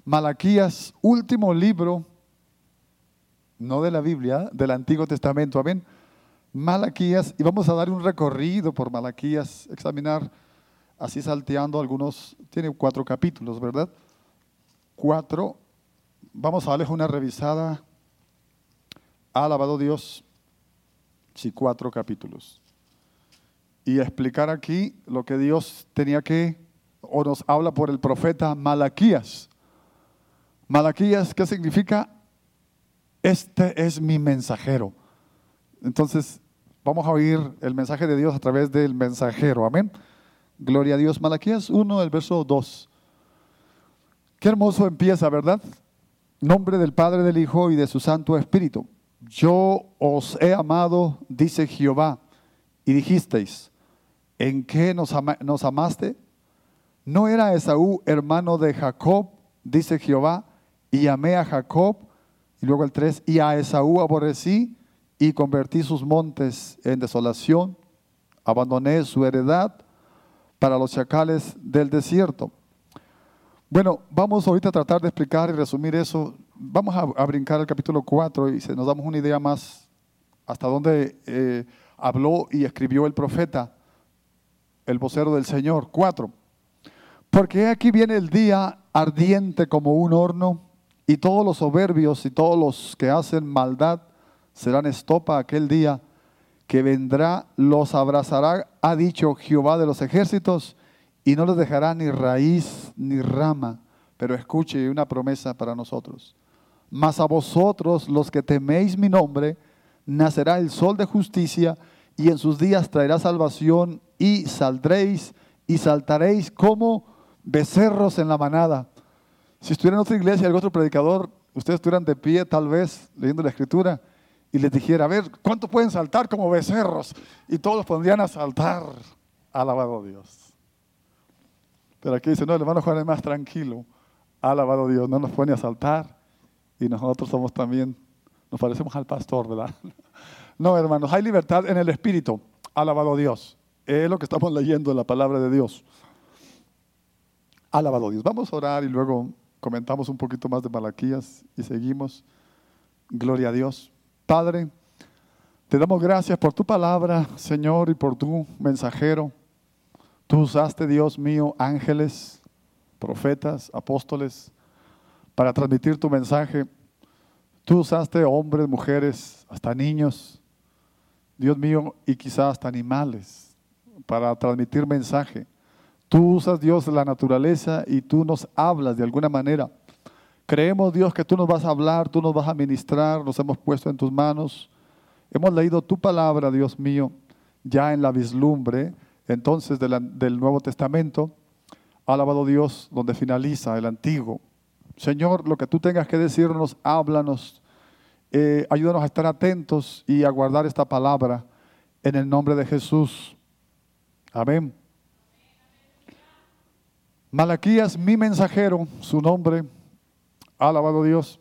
Malaquías, último libro, no de la Biblia, del Antiguo Testamento, amén. Malaquías, y vamos a dar un recorrido por Malaquías, examinar, así salteando algunos, tiene 4 capítulos, ¿verdad? 4, vamos a darles una revisada, alabado Dios, sí, 4 capítulos. Y explicar aquí lo que Dios tenía que, o nos habla por el profeta Malaquías. Malaquías, ¿qué significa? Este es mi mensajero. Entonces, vamos a oír el mensaje de Dios a través del mensajero. Amén. Gloria a Dios. Malaquías 1, el verso 2. Qué hermoso empieza, ¿verdad? Nombre del Padre, del Hijo y de su Santo Espíritu. Yo os he amado, dice Jehová, y dijisteis, ¿en qué nos amaste? ¿No era Esaú hermano de Jacob, dice Jehová, y amé a Jacob? Y luego el 3, y a Esaú aborrecí y convertí sus montes en desolación, abandoné su heredad para los chacales del desierto. Bueno, vamos ahorita a tratar de explicar y resumir eso. Vamos a brincar al capítulo 4 y nos damos una idea más hasta dónde habló y escribió el profeta, el vocero del Señor. 4. Porque aquí viene el día ardiente como un horno, y todos los soberbios y todos los que hacen maldad serán estopa aquel día que vendrá, los abrazará, ha dicho Jehová de los ejércitos, y no les dejará ni raíz ni rama. Pero escuche una promesa para nosotros. Mas a vosotros, los que teméis mi nombre, nacerá el sol de justicia, y en sus días traerá salvación, y saldréis y saltaréis como becerros en la manada. Si estuvieran en otra iglesia y algún otro predicador, ustedes estuvieran de pie tal vez leyendo la escritura y les dijera, a ver, ¿cuánto pueden saltar como becerros? Y todos pondrían a saltar. Alabado Dios. Pero aquí dice, no, el hermano Juan es más tranquilo. Alabado Dios, no nos pone a saltar. Y nosotros somos también, nos parecemos al pastor, ¿verdad? No, hermanos, hay libertad en el Espíritu. Alabado Dios. Es lo que estamos leyendo en la palabra de Dios. Alabado Dios. Vamos a orar y luego comentamos un poquito más de Malaquías y seguimos. Gloria a Dios. Padre, te damos gracias por tu palabra, Señor, y por tu mensajero. Tú usaste, Dios mío, ángeles, profetas, apóstoles, para transmitir tu mensaje. Tú usaste hombres, mujeres, hasta niños, Dios mío, y quizás hasta animales, para transmitir mensaje. Tú usas, Dios, la naturaleza y tú nos hablas de alguna manera. Creemos, Dios, que tú nos vas a hablar, tú nos vas a ministrar, nos hemos puesto en tus manos. Hemos leído tu palabra, Dios mío, ya en la vislumbre, entonces, del Nuevo Testamento. Alabado Dios, donde finaliza el Antiguo. Señor, lo que tú tengas que decirnos, háblanos. Ayúdanos a estar atentos y a guardar esta palabra en el nombre de Jesús. Amén. Malaquías, mi mensajero, su nombre, alabado Dios.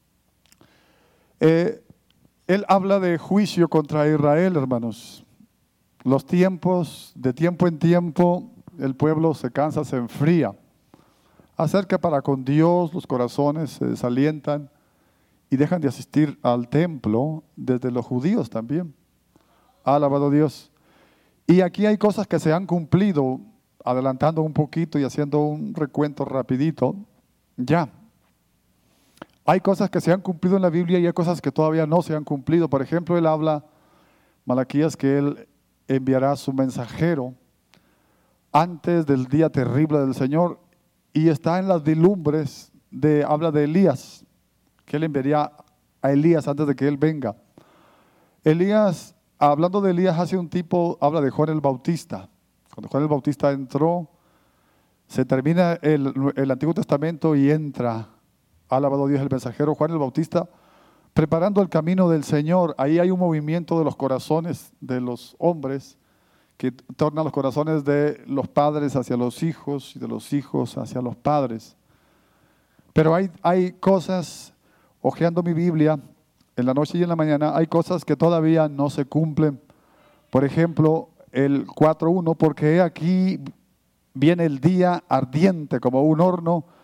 Él habla de juicio contra Israel, hermanos. Los tiempos, de tiempo en tiempo, el pueblo se cansa, se enfría. Acerca para con Dios, los corazones se desalientan y dejan de asistir al templo, desde los judíos también. Alabado Dios. Y aquí hay cosas que se han cumplido, adelantando un poquito y haciendo un recuento rapidito. Ya. Hay cosas que se han cumplido en la Biblia y hay cosas que todavía no se han cumplido. Por ejemplo, él habla, Malaquías, que él enviará a su mensajero antes del día terrible del Señor, y está en las vislumbres, habla de Elías, que él enviaría a Elías antes de que él venga. Elías, hablando de Elías, hace un tipo, habla de Juan el Bautista. Cuando Juan el Bautista entró, se termina el Antiguo Testamento y entra, alabado Dios, el mensajero Juan el Bautista, preparando el camino del Señor. Ahí hay un movimiento de los corazones de los hombres que torna los corazones de los padres hacia los hijos y de los hijos hacia los padres. Pero hay cosas, hojeando mi Biblia, en la noche y en la mañana, hay cosas que todavía no se cumplen. Por ejemplo, el 4.1, porque aquí viene el día ardiente como un horno,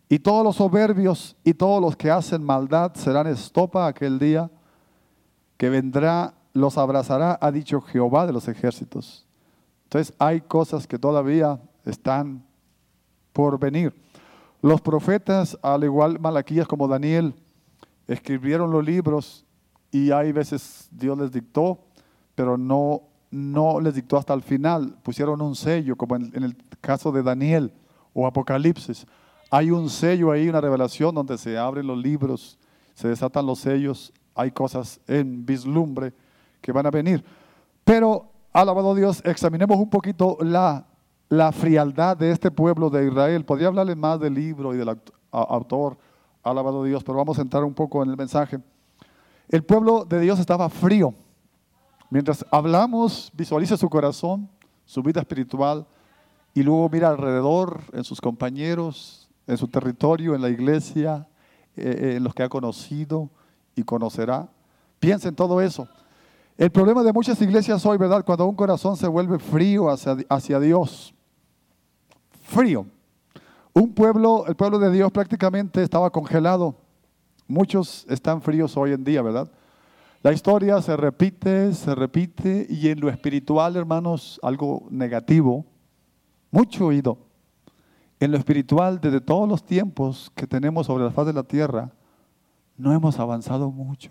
Y todos los soberbios y todos los que hacen maldad serán estopa aquel día que vendrá, los abrazará, ha dicho Jehová de los ejércitos. Entonces hay cosas que todavía están por venir. Los profetas, al igual Malaquías como Daniel, escribieron los libros y hay veces Dios les dictó, pero no les dictó hasta el final. Pusieron un sello, como en el caso de Daniel o Apocalipsis. Hay un sello ahí, una revelación donde se abren los libros, se desatan los sellos, hay cosas en vislumbre que van a venir. Pero, alabado Dios, examinemos un poquito la frialdad de este pueblo de Israel. Podría hablarles más del libro y del autor, alabado Dios, pero vamos a entrar un poco en el mensaje. El pueblo de Dios estaba frío. Mientras hablamos, visualiza su corazón, su vida espiritual, y luego mira alrededor, en sus compañeros, en su territorio, en la iglesia, en los que ha conocido y conocerá. Piensa en todo eso. El problema de muchas iglesias hoy, ¿verdad? Cuando un corazón se vuelve frío hacia Dios. Frío. El pueblo de Dios prácticamente estaba congelado. Muchos están fríos hoy en día, ¿verdad? La historia se repite, y en lo espiritual, hermanos, algo negativo, mucho oído. En lo espiritual, desde todos los tiempos que tenemos sobre la faz de la tierra, no hemos avanzado mucho.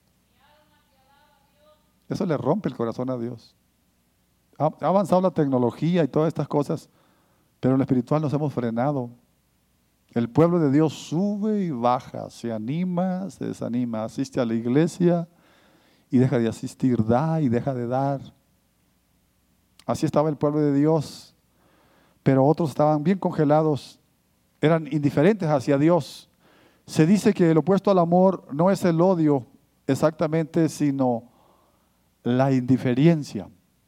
Eso le rompe el corazón a Dios. Ha avanzado la tecnología y todas estas cosas, pero en lo espiritual nos hemos frenado. El pueblo de Dios sube y baja, se anima, se desanima, asiste a la iglesia y deja de asistir, da y deja de dar. Así estaba el pueblo de Dios, pero otros estaban bien congelados, eran indiferentes hacia Dios. Se dice que el opuesto al amor no es el odio exactamente, sino la indiferencia.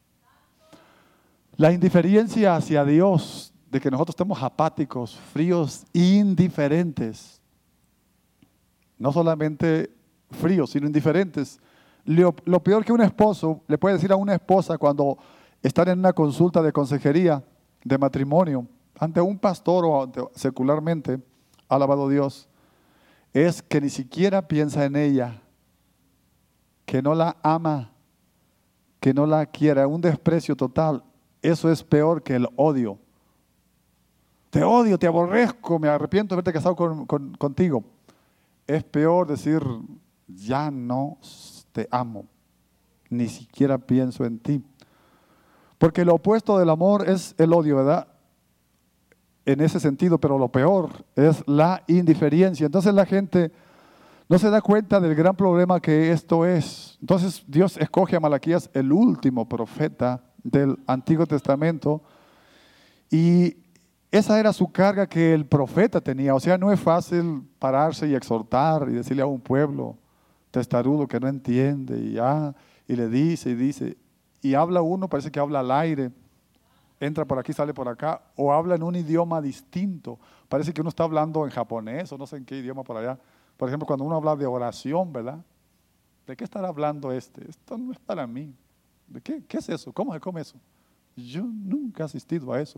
La indiferencia hacia Dios, de que nosotros estemos apáticos, fríos, indiferentes. No solamente fríos, sino indiferentes. Lo peor que un esposo le puede decir a una esposa cuando están en una consulta de consejería, de matrimonio, ante un pastor o secularmente, alabado Dios, es que ni siquiera piensa en ella, que no la ama, que no la quiera, un desprecio total. Eso es peor que el odio. Te odio, te aborrezco, me arrepiento de haberte casado contigo. Es peor decir, ya no te amo, ni siquiera pienso en ti. Porque lo opuesto del amor es el odio, ¿verdad? En ese sentido, pero lo peor es la indiferencia. Entonces la gente no se da cuenta del gran problema que esto es. Entonces Dios escoge a Malaquías, el último profeta del Antiguo Testamento, y esa era su carga que el profeta tenía. O sea, no es fácil pararse y exhortar y decirle a un pueblo testarudo que no entiende y le dice, y habla uno, parece que habla al aire, entra por aquí, sale por acá, o habla en un idioma distinto. Parece que uno está hablando en japonés o no sé en qué idioma por allá. Por ejemplo, cuando uno habla de oración, ¿verdad? ¿De qué estará hablando este? Esto no es para mí. ¿De qué? ¿Qué es eso? ¿Cómo se come eso? Yo nunca he asistido a eso.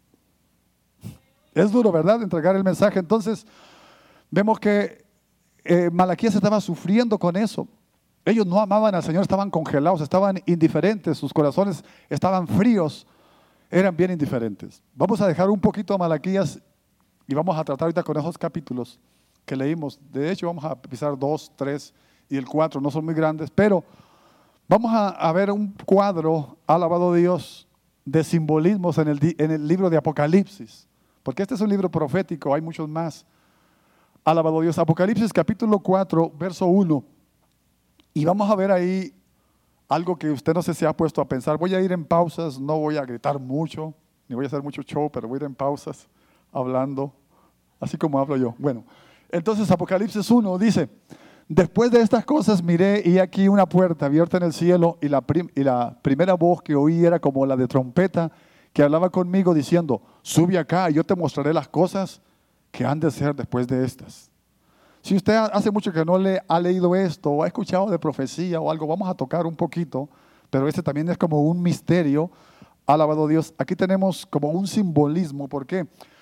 Es duro, ¿verdad?, entregar el mensaje. Entonces, vemos que Malaquías estaba sufriendo con eso. Ellos no amaban al Señor, estaban congelados, estaban indiferentes, sus corazones estaban fríos, eran bien indiferentes. Vamos a dejar un poquito a Malaquías y vamos a tratar ahorita con esos capítulos que leímos. De hecho, vamos a pisar 2, 3 y el 4, no son muy grandes, pero vamos a ver un cuadro, alabado Dios, de simbolismos en el libro de Apocalipsis, porque este es un libro profético, hay muchos más. Alabado Dios, Apocalipsis capítulo 4, verso 1. Y vamos a ver ahí algo que usted no sé si ha puesto a pensar. Voy a ir en pausas, no voy a gritar mucho, ni voy a hacer mucho show, pero voy a ir en pausas hablando, así como hablo yo. Bueno, entonces Apocalipsis 1 dice, después de estas cosas miré y aquí una puerta abierta en el cielo y la primera voz que oí era como la de trompeta que hablaba conmigo diciendo, sube acá y yo te mostraré las cosas que han de ser después de estas. Si usted hace mucho que no ha leído esto o ha escuchado de profecía o algo, vamos a tocar un poquito, pero este también es como un misterio, alabado Dios. Aquí tenemos como un simbolismo, ¿por qué?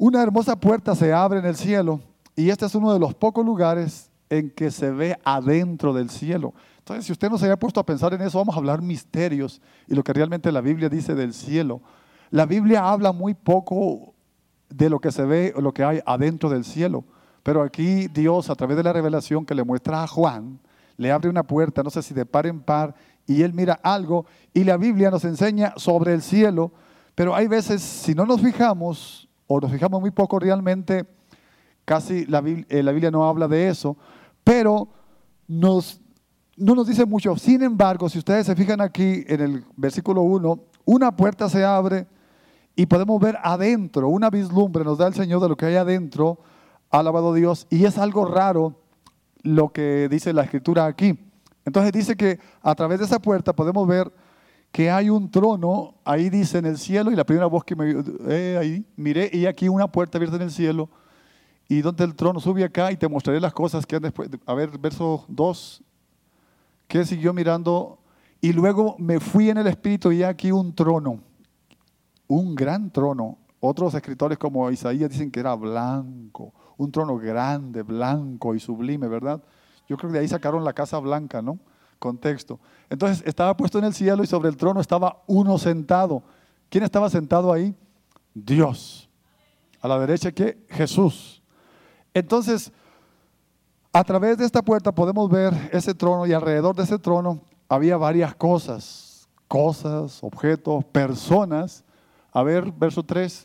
Una hermosa puerta se abre en el cielo y este es uno de los pocos lugares en que se ve adentro del cielo. Entonces, si usted no se había puesto a pensar en eso, vamos a hablar misterios y lo que realmente la Biblia dice del cielo. La Biblia habla muy poco de lo que se ve o lo que hay adentro del cielo. Pero aquí Dios, a través de la revelación que le muestra a Juan, le abre una puerta, no sé si de par en par, y él mira algo, y la Biblia nos enseña sobre el cielo. Pero hay veces, si no nos fijamos, o nos fijamos muy poco realmente, casi la Biblia no habla de eso, pero no nos dice mucho. Sin embargo, si ustedes se fijan aquí en el versículo 1, una puerta se abre y podemos ver adentro, una vislumbre nos da el Señor de lo que hay adentro, alabado Dios, y es algo raro lo que dice la Escritura aquí. Entonces dice que a través de esa puerta podemos ver que hay un trono, ahí dice en el cielo, y la primera voz que ahí miré, y aquí una puerta abierta en el cielo, y donde el trono sube acá, y te mostraré las cosas que han después. A ver, verso 2, que siguió mirando, y luego me fui en el espíritu, y aquí un trono, un gran trono. Otros escritores como Isaías dicen que era blanco, un trono grande, blanco y sublime, ¿verdad? Yo creo que de ahí sacaron la Casa Blanca, ¿no? Contexto. Entonces estaba puesto en el cielo y sobre el trono estaba uno sentado. ¿Quién estaba sentado ahí? Dios. A la derecha, ¿qué? Jesús. Entonces, a través de esta puerta podemos ver ese trono y alrededor de ese trono había varias cosas, objetos, personas. A ver, verso 3.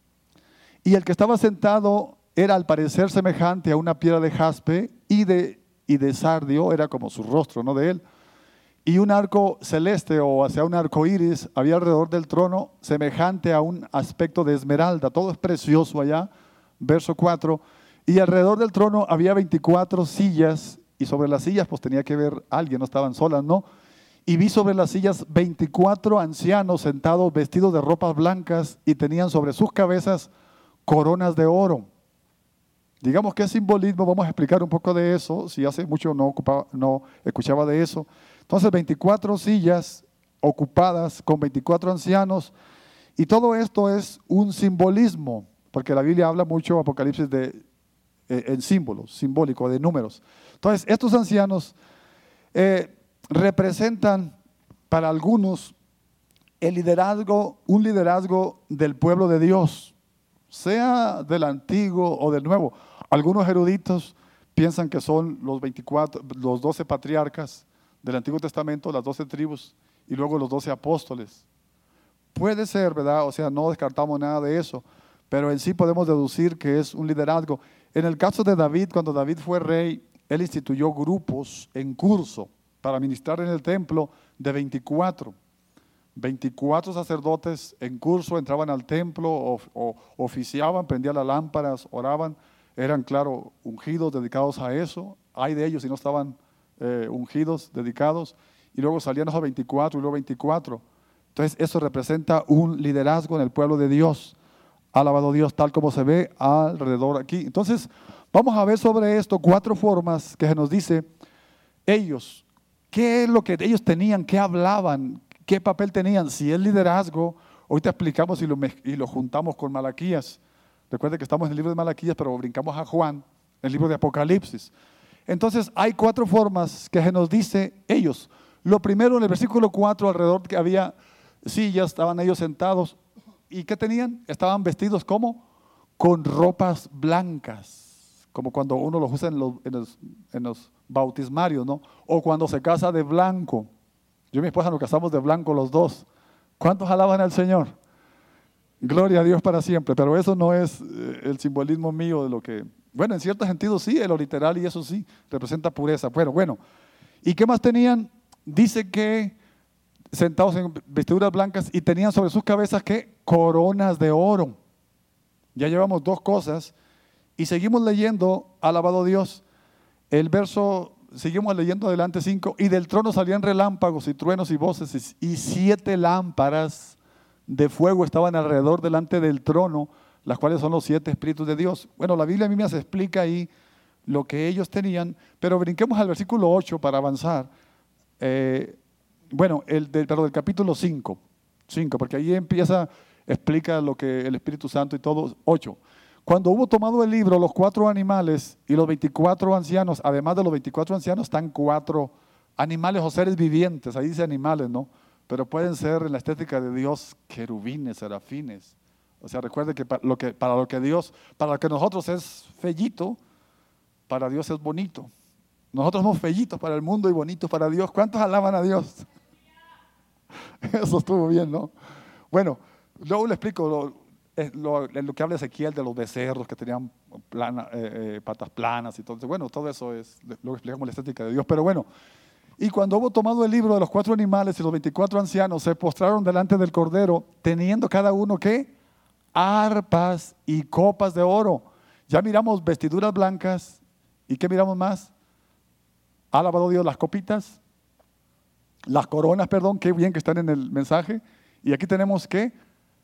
Y el que estaba sentado era al parecer semejante a una piedra de jaspe y de sardio, era como su rostro, ¿no? De él. Y un arco celeste o hacia un arco iris había alrededor del trono semejante a un aspecto de esmeralda. Todo es precioso allá. Verso 4. Y alrededor del trono había 24 sillas y sobre las sillas pues tenía que ver alguien, no estaban solas, ¿no? Y vi sobre las sillas 24 ancianos sentados vestidos de ropas blancas y tenían sobre sus cabezas coronas de oro. Digamos que es simbolismo, vamos a explicar un poco de eso, si hace mucho no escuchaba de eso. Entonces 24 sillas ocupadas con 24 ancianos y todo esto es un simbolismo, porque la Biblia habla mucho, Apocalipsis, en símbolos, simbólico, de números. Entonces estos ancianos representan para algunos un liderazgo del pueblo de Dios, sea del antiguo o del nuevo. Algunos eruditos piensan que son los 12 patriarcas del Antiguo Testamento, las 12 tribus y luego los 12 apóstoles. Puede ser, ¿verdad? O sea, no descartamos nada de eso, pero en sí podemos deducir que es un liderazgo. En el caso de David, cuando David fue rey, él instituyó grupos en curso para ministrar en el templo de 24. 24 sacerdotes en curso entraban al templo, o oficiaban, prendían las lámparas, oraban. Eran, claro, ungidos, dedicados a eso. Hay de ellos si no estaban ungidos, dedicados. Y luego salían esos 24 y luego 24. Entonces eso representa un liderazgo en el pueblo de Dios. Alabado Dios, tal como se ve alrededor aquí. Entonces vamos a ver sobre esto 4 formas que se nos dice ellos. ¿Qué es lo que ellos tenían? ¿Qué hablaban? ¿Qué papel tenían? Si es liderazgo, ahorita explicamos y lo juntamos con Malaquías. Recuerden que estamos en el libro de Malaquías, pero brincamos a Juan, el libro de Apocalipsis. Entonces hay 4 formas que se nos dice ellos. Lo primero, en el versículo 4, alrededor que había sillas, estaban ellos sentados. ¿Y qué tenían? Estaban vestidos ¿cómo? Con ropas blancas, como cuando uno los usa en los bautismarios, ¿no? O cuando se casa de blanco. Yo y mi esposa nos casamos de blanco los dos. ¿Cuántos alaban al Señor? Gloria a Dios para siempre, pero eso no es el simbolismo mío de lo que... Bueno, en cierto sentido sí, en lo literal, y eso sí, representa pureza. Pero bueno, ¿y qué más tenían? Dice que sentados en vestiduras blancas y tenían sobre sus cabezas, ¿qué? Coronas de oro. Ya llevamos 2 cosas y seguimos leyendo, alabado Dios, el verso... Seguimos leyendo adelante 5, y del trono salían relámpagos y truenos y voces, y 7 lámparas de fuego estaban alrededor delante del trono, las cuales son los 7 espíritus de Dios. Bueno, la Biblia a mí me explica ahí lo que ellos tenían, pero brinquemos al versículo 8 para avanzar. Del capítulo 5, porque ahí explica lo que el Espíritu Santo y todo. 8. Cuando hubo tomado el libro, los 4 animales y los 24 ancianos, además de los 24 ancianos, están 4 animales o seres vivientes. Ahí dice animales, ¿no? Pero pueden ser en la estética de Dios querubines, serafines. O sea, recuerde que para lo que nosotros es fellito, para Dios es bonito. Nosotros somos fellitos para el mundo y bonitos para Dios. ¿Cuántos alaban a Dios? Eso estuvo bien, ¿no? Bueno, luego le explico lo que habla Ezequiel de los becerros que tenían patas planas y todo. Bueno, todo eso es, luego explicamos la estética de Dios. Pero bueno, y cuando hubo tomado el libro de los 4 animales y los 24 ancianos, se postraron delante del Cordero, teniendo cada uno, ¿qué? Arpas y copas de oro. Ya miramos vestiduras blancas. ¿Y qué miramos más? Alabado Dios, las copitas, las coronas, perdón, qué bien que están en el mensaje. Y aquí tenemos que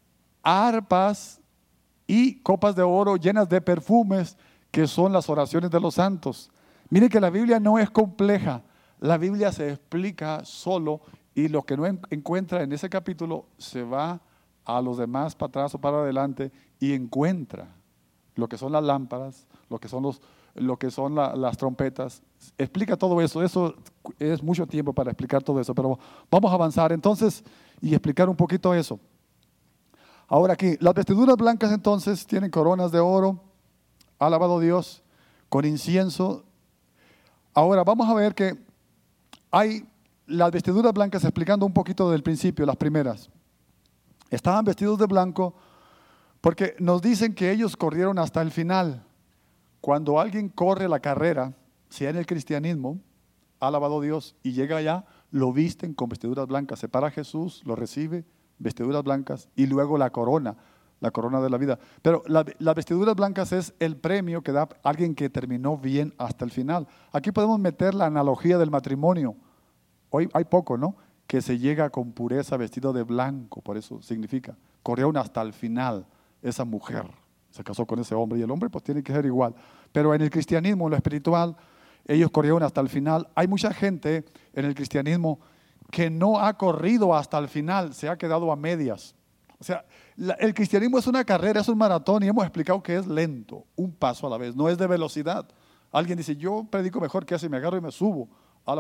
arpas y copas de oro llenas de perfumes, que son las oraciones de los santos. Mire que la Biblia no es compleja, la Biblia se explica solo, y lo que no encuentra en ese capítulo se va a los demás para atrás o para adelante y encuentra lo que son las lámparas, lo que son las trompetas. Explica todo eso. Eso es mucho tiempo para explicar todo eso, pero vamos a avanzar entonces y explicar un poquito eso. Ahora aquí, las vestiduras blancas entonces tienen coronas de oro, alabado Dios, con incienso. Ahora vamos a ver que hay las vestiduras blancas, explicando un poquito del principio, las primeras. Estaban vestidos de blanco porque nos dicen que ellos corrieron hasta el final. Cuando alguien corre la carrera, sea en el cristianismo, alabado Dios, y llega allá, lo visten con vestiduras blancas. Se para Jesús, lo recibe, vestiduras blancas, y luego la corona de la vida. Pero las vestiduras blancas es el premio que da alguien que terminó bien hasta el final. Aquí podemos meter la analogía del matrimonio. Hoy hay poco, ¿no? Que se llega con pureza vestido de blanco, por eso significa. Corrieron hasta el final esa mujer. Se casó con ese hombre y el hombre pues tiene que ser igual. Pero en el cristianismo, en lo espiritual, ellos corrieron hasta el final. Hay mucha gente en el cristianismo que no ha corrido hasta el final, se ha quedado a medias. O sea, el cristianismo es una carrera, es un maratón, y hemos explicado que es lento, un paso a la vez, no es de velocidad. Alguien dice, yo predico mejor que así, me agarro y me subo.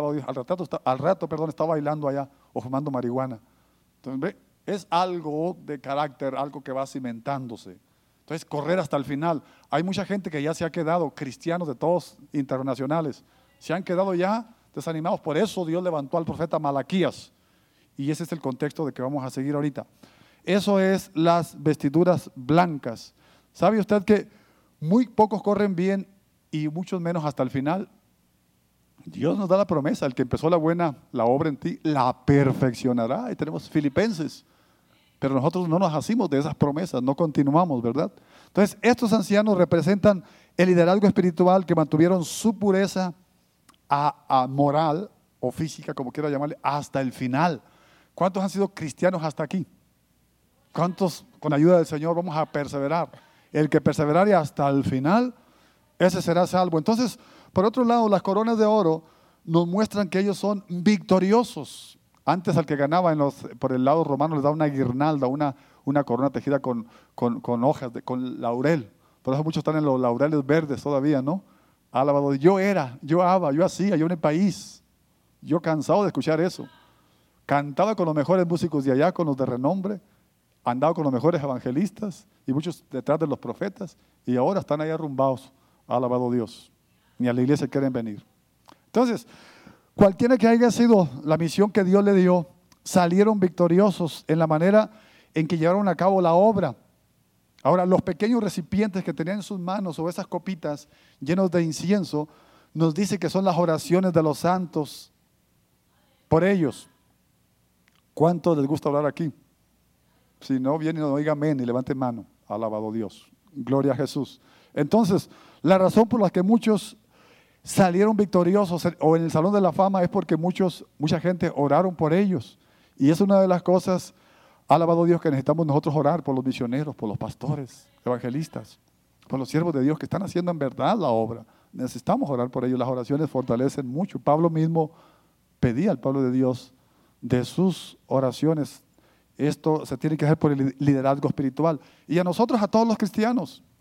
Al rato, está bailando allá o fumando marihuana. Entonces, ¿ve? Es algo de carácter, algo que va cimentándose. Entonces, correr hasta el final. Hay mucha gente que ya se ha quedado, cristianos de todos internacionales, se han quedado ya desanimados. Por eso Dios levantó al profeta Malaquías. Y ese es el contexto de que vamos a seguir ahorita. Eso es las vestiduras blancas. ¿Sabe usted que muy pocos corren bien y muchos menos hasta el final? Dios nos da la promesa, el que empezó la obra en ti, la perfeccionará. Y tenemos Filipenses. Pero nosotros no nos hacemos de esas promesas, no continuamos, ¿verdad? Entonces, estos ancianos representan el liderazgo espiritual que mantuvieron su pureza moral o física, como quiera llamarle, hasta el final. ¿Cuántos han sido cristianos hasta aquí? ¿Cuántos, con ayuda del Señor, vamos a perseverar? El que perseverare hasta el final, ese será salvo. Entonces, por otro lado, las coronas de oro nos muestran que ellos son victoriosos. Antes al que ganaba por el lado romano les da una guirnalda, una corona tejida con hojas, con laurel. Por eso muchos están en los laureles verdes todavía, ¿no? Alabado. Yo hacía, yo en el país. Yo cansado de escuchar eso. Cantaba con los mejores músicos de allá, con los de renombre. Andaba con los mejores evangelistas y muchos detrás de los profetas. Y ahora están ahí arrumbados. Alabado Dios. Ni a la iglesia quieren venir. Entonces, cualquiera que haya sido la misión que Dios le dio, salieron victoriosos en la manera en que llevaron a cabo la obra. Ahora, los pequeños recipientes que tenían en sus manos o esas copitas llenos de incienso, nos dice que son las oraciones de los santos por ellos. ¿Cuánto les gusta orar aquí? Si no, vienen y no digan amén y levanten mano. Alabado Dios. Gloria a Jesús. Entonces, la razón por la que muchos salieron victoriosos o en el Salón de la Fama es porque mucha gente oraron por ellos. Y es una de las cosas, alabado Dios, que necesitamos nosotros orar por los misioneros, por los pastores, evangelistas, por los siervos de Dios que están haciendo en verdad la obra. Necesitamos orar por ellos. Las oraciones fortalecen mucho. Pablo mismo pedía al pueblo de Dios de sus oraciones. Esto se tiene que hacer por el liderazgo espiritual. Y a nosotros, a todos los cristianos,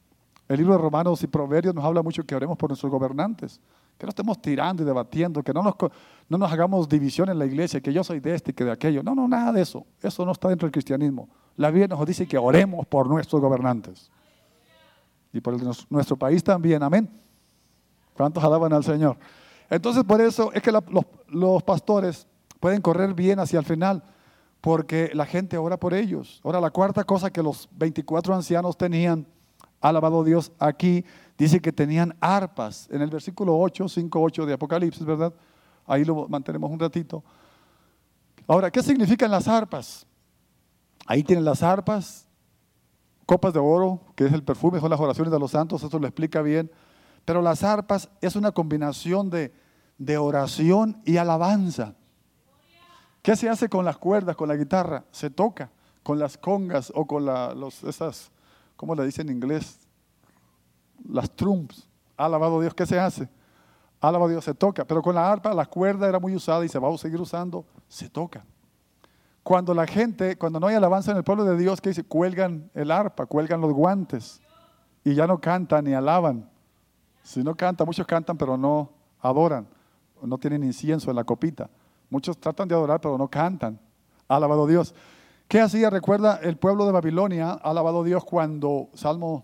El libro de Romanos y Proverbios nos habla mucho que oremos por nuestros gobernantes, que no estemos tirando y debatiendo, que no nos hagamos división en la iglesia, que yo soy de este y que de aquello. No, no, nada de eso. Eso no está dentro del cristianismo. La Biblia nos dice que oremos por nuestros gobernantes. Y por nuestro país también, amén. ¿Cuántos alaban al Señor? Entonces, por eso es que los pastores pueden correr bien hacia el final, porque la gente ora por ellos. Ahora, la cuarta cosa que los 24 ancianos tenían, alabado Dios, aquí dice que tenían arpas. En el versículo 8, 5, 8 de Apocalipsis, ¿verdad? Ahí lo mantenemos un ratito. Ahora, ¿qué significan las arpas? Ahí tienen las arpas, copas de oro, que es el perfume, son las oraciones de los santos, eso lo explica bien. Pero las arpas es una combinación de oración y alabanza. ¿Qué se hace con las cuerdas, con la guitarra? Se toca. Con las congas o con esas, ¿cómo le dicen en inglés? Las trumps. Alabado Dios, ¿qué se hace? Alabado Dios, se toca. Pero con la arpa, la cuerda era muy usada y se va a seguir usando, se toca. Cuando no hay alabanza en el pueblo de Dios, ¿qué dice? Cuelgan el arpa, cuelgan los guantes y ya no cantan ni alaban. Si no cantan, muchos cantan pero no adoran, no tienen incienso en la copita. Muchos tratan de adorar pero no cantan. Alabado Dios. ¿Qué hacía? Recuerda el pueblo de Babilonia, alabado Dios, cuando, Salmo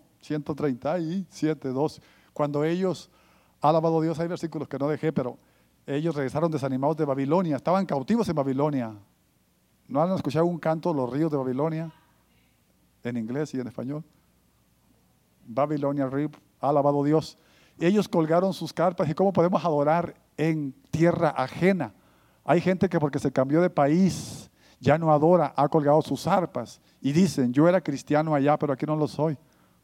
137, 2, cuando ellos, alabado Dios, hay versículos que no dejé, pero ellos regresaron desanimados de Babilonia, estaban cautivos en Babilonia. ¿No han escuchado un canto, Los ríos de Babilonia? En inglés y en español. Babilonia Rip, alabado Dios. Ellos colgaron sus carpas. ¿Y cómo podemos adorar en tierra ajena? Hay gente que porque se cambió de país ya no adora, ha colgado sus arpas y dicen, yo era cristiano allá, pero aquí no lo soy.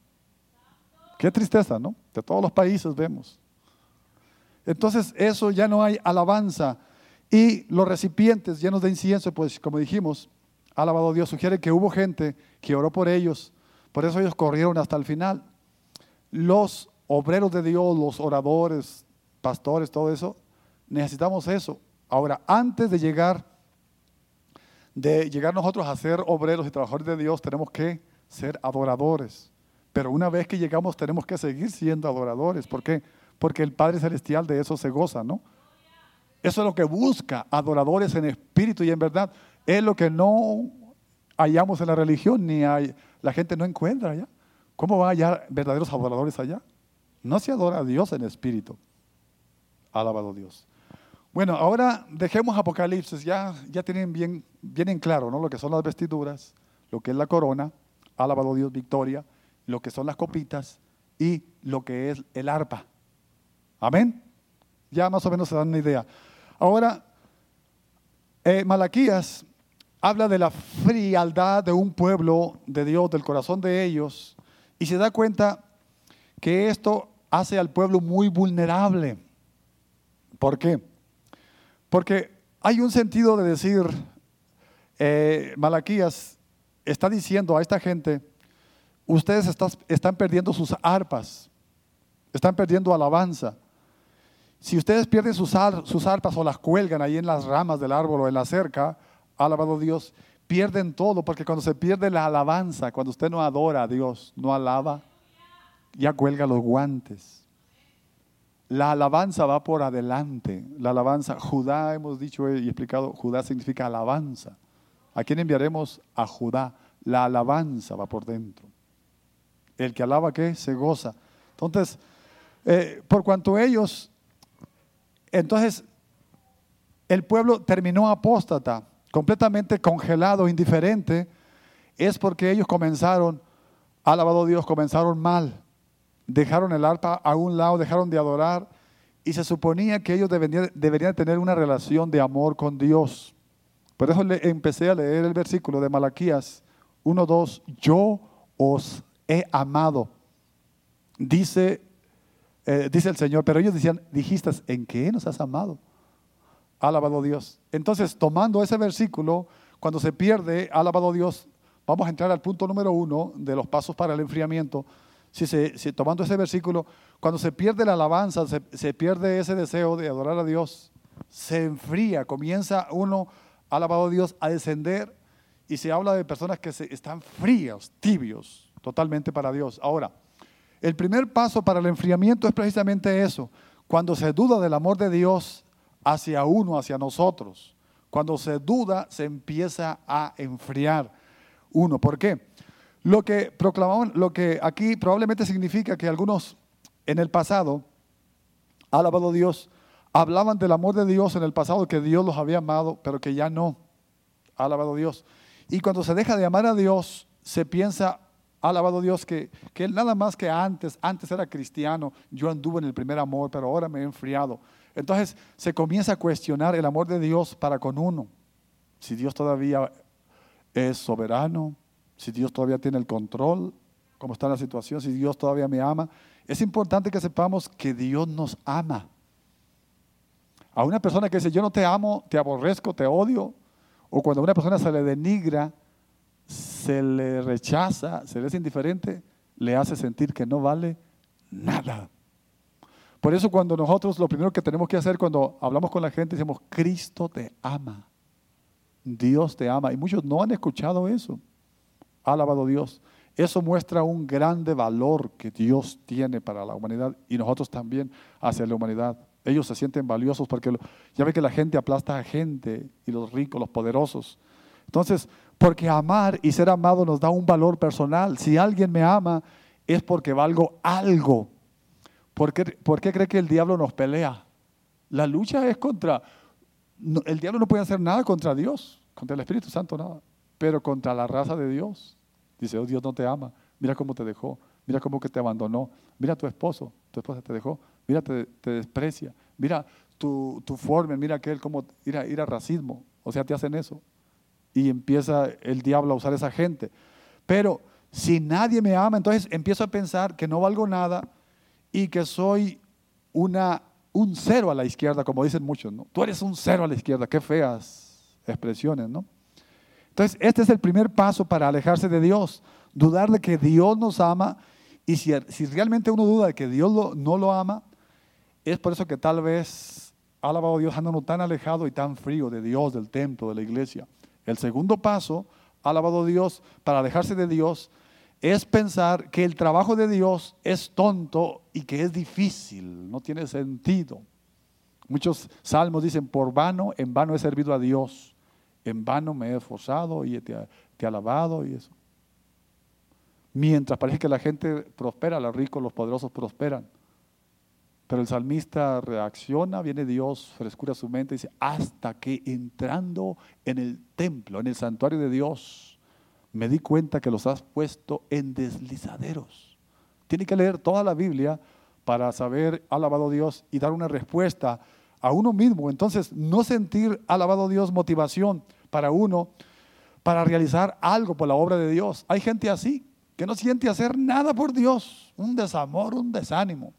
Qué tristeza, ¿no? De todos los países vemos. Entonces eso ya no hay alabanza. Y los recipientes llenos de incienso, pues como dijimos, alabado Dios, sugiere que hubo gente que oró por ellos, por eso ellos corrieron hasta el final. Los obreros de Dios, los oradores, pastores, todo eso, necesitamos eso. Ahora, antes de llegar nosotros a ser obreros y trabajadores de Dios, tenemos que ser adoradores. Pero una vez que llegamos, tenemos que seguir siendo adoradores. ¿Por qué? Porque el Padre Celestial de eso se goza, ¿no? Eso es lo que busca, adoradores en espíritu y en verdad. Es lo que no hallamos en la religión, la gente no encuentra allá. ¿Cómo va a hallar verdaderos adoradores allá? No se adora a Dios en espíritu. Alabado Dios. Bueno, ahora dejemos Apocalipsis, ya tienen bien en claro, ¿no? Lo que son las vestiduras, lo que es la corona, alabado Dios, victoria, lo que son las copitas y lo que es el arpa. Amén. Ya más o menos se dan una idea. Ahora, Malaquías habla de la frialdad de un pueblo de Dios, del corazón de ellos, y se da cuenta que esto hace al pueblo muy vulnerable. ¿Por qué? Porque hay un sentido de decir, Malaquías está diciendo a esta gente, ustedes están perdiendo sus arpas, están perdiendo alabanza. Si ustedes pierden sus arpas o las cuelgan ahí en las ramas del árbol o en la cerca, alabado Dios, pierden todo, porque cuando se pierde la alabanza, cuando usted no adora a Dios, no alaba, ya cuelga los guantes. La alabanza va por adelante. La alabanza, Judá, hemos dicho y explicado, Judá significa alabanza. ¿A quién enviaremos? A Judá. La alabanza va por dentro. El que alaba, ¿qué? Se goza. Entonces, por cuanto entonces, el pueblo terminó apóstata, completamente congelado, indiferente, es porque ellos comenzaron, alabado Dios, comenzaron mal. Dejaron el arpa a un lado, dejaron de adorar y se suponía que ellos deberían tener una relación de amor con Dios. Por eso empecé a leer el versículo de Malaquías 1:2, yo os he amado, dice el Señor, pero ellos dijiste, ¿en qué nos has amado? Alabado Dios. Entonces, tomando ese versículo, cuando se pierde, alabado Dios, vamos a entrar al punto número 1 de los pasos para el enfriamiento. Si tomando ese versículo, cuando se pierde la alabanza, se pierde ese deseo de adorar a Dios, se enfría, comienza uno, alabado a Dios, a descender y se habla de personas que están fríos, tibios, totalmente para Dios. Ahora, El primer paso para el enfriamiento es precisamente eso. Cuando se duda del amor de Dios hacia uno, hacia nosotros. Cuando se duda, se empieza a enfriar uno. ¿Por qué? Lo que proclamaban, lo que aquí probablemente significa que algunos en el pasado, alabado Dios, hablaban del amor de Dios en el pasado, que Dios los había amado, pero que ya no. Alabado Dios. Y cuando se deja de amar a Dios, se piensa, alabado Dios, que Él nada más que antes era cristiano, yo anduve en el primer amor, pero ahora me he enfriado. Entonces se comienza a cuestionar el amor de Dios para con uno. Si Dios todavía es soberano, si Dios todavía tiene el control, cómo está la situación, si Dios todavía me ama. Es importante que sepamos que Dios nos ama. A una persona que dice, yo no te amo, te aborrezco, te odio, o cuando a una persona se le denigra, se le rechaza, se le es indiferente, le hace sentir que no vale nada. Por eso cuando nosotros lo primero que tenemos que hacer cuando hablamos con la gente, decimos, Cristo te ama, Dios te ama. Y muchos no han escuchado eso. Alabado Dios. Eso muestra un grande valor que Dios tiene para la humanidad y nosotros también hacia la humanidad. Ellos se sienten valiosos porque ya ve que la gente aplasta a gente y los ricos, los poderosos. Entonces, porque amar y ser amado nos da un valor personal. Si alguien me ama es porque valgo algo. ¿Por qué cree que el diablo nos pelea? La lucha es el diablo no puede hacer nada contra Dios, contra el Espíritu Santo nada, pero contra la raza de Dios. Dice, oh, Dios no te ama, mira cómo te dejó, mira cómo que te abandonó, mira tu esposa te dejó, mira te desprecia, mira tu forma, mira aquel cómo ir a racismo, o sea, te hacen eso. Y empieza el diablo a usar esa gente. Pero si nadie me ama, entonces empiezo a pensar que no valgo nada y que soy un cero a la izquierda, como dicen muchos, ¿no? Tú eres un cero a la izquierda, qué feas expresiones, ¿no? Entonces, este es el primer paso para alejarse de Dios, dudar de que Dios nos ama, y si realmente uno duda de que Dios no lo ama, es por eso que tal vez, alabado Dios, anda uno tan alejado y tan frío de Dios, del templo, de la iglesia. El segundo paso, alabado Dios, para alejarse de Dios, es pensar que el trabajo de Dios es tonto y que es difícil, no tiene sentido. Muchos salmos dicen, en vano he servido a Dios. En vano me he esforzado y te he alabado y eso. Mientras parece que la gente prospera, los ricos, los poderosos prosperan. Pero el salmista reacciona, viene Dios, frescura su mente y dice, hasta que entrando en el templo, en el santuario de Dios, me di cuenta que los has puesto en deslizaderos. Tiene que leer toda la Biblia para saber, alabado Dios, y dar una respuesta a uno mismo. Entonces, no sentir, alabado Dios, motivación para uno, para realizar algo por la obra de Dios. Hay gente así, que no siente hacer nada por Dios, un desamor, un desánimo.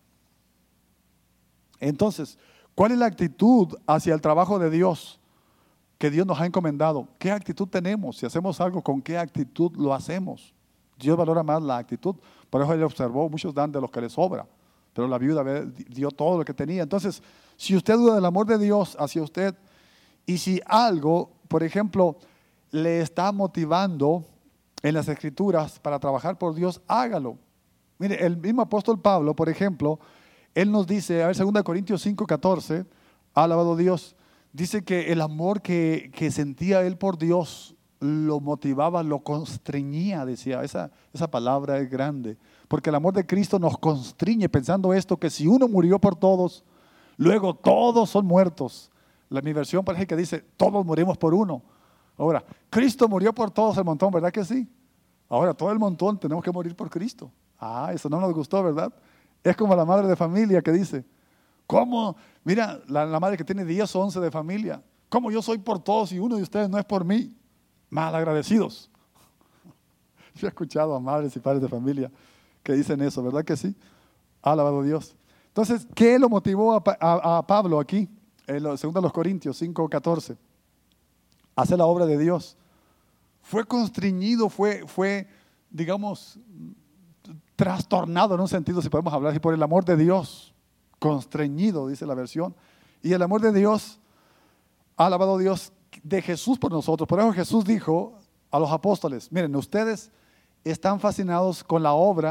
Entonces, ¿cuál es la actitud hacia el trabajo de Dios que Dios nos ha encomendado? ¿Qué actitud tenemos? Si hacemos algo, ¿con qué actitud lo hacemos? Dios valora más la actitud. Por eso Él observó, muchos dan de los que les sobra, pero la viuda dio todo lo que tenía. Entonces, si usted duda del amor de Dios hacia usted, y si algo, por ejemplo, le está motivando en las Escrituras para trabajar por Dios, hágalo. Mire, el mismo apóstol Pablo, por ejemplo, él nos dice, a ver, 2 Corintios 5:14, alabado Dios, dice que el amor que sentía él por Dios lo motivaba, lo constreñía, decía, esa palabra es grande, porque el amor de Cristo nos constriñe pensando esto, que si uno murió por todos, luego todos son muertos. Mi versión parece que dice, todos morimos por uno. Ahora, Cristo murió por todos el montón, ¿verdad que sí? Ahora, todo el montón tenemos que morir por Cristo. Eso no nos gustó, ¿verdad? Es como la madre de familia que dice, ¿cómo? Mira, la madre que tiene 10 o 11 de familia, ¿cómo yo soy por todos y uno de ustedes no es por mí? Mal agradecidos. Yo he escuchado a madres y padres de familia que dicen eso, ¿verdad que sí? Alabado Dios. Entonces, ¿qué lo motivó a Pablo aquí? Según los Corintios 5:14. Hacer la obra de Dios. Fue constreñido, fue, digamos, trastornado en un sentido, si podemos hablar así, por el amor de Dios. Constreñido, dice la versión. Y el amor de Dios, alabado Dios, de Jesús por nosotros. Por eso Jesús dijo a los apóstoles, miren, ustedes están fascinados con la obra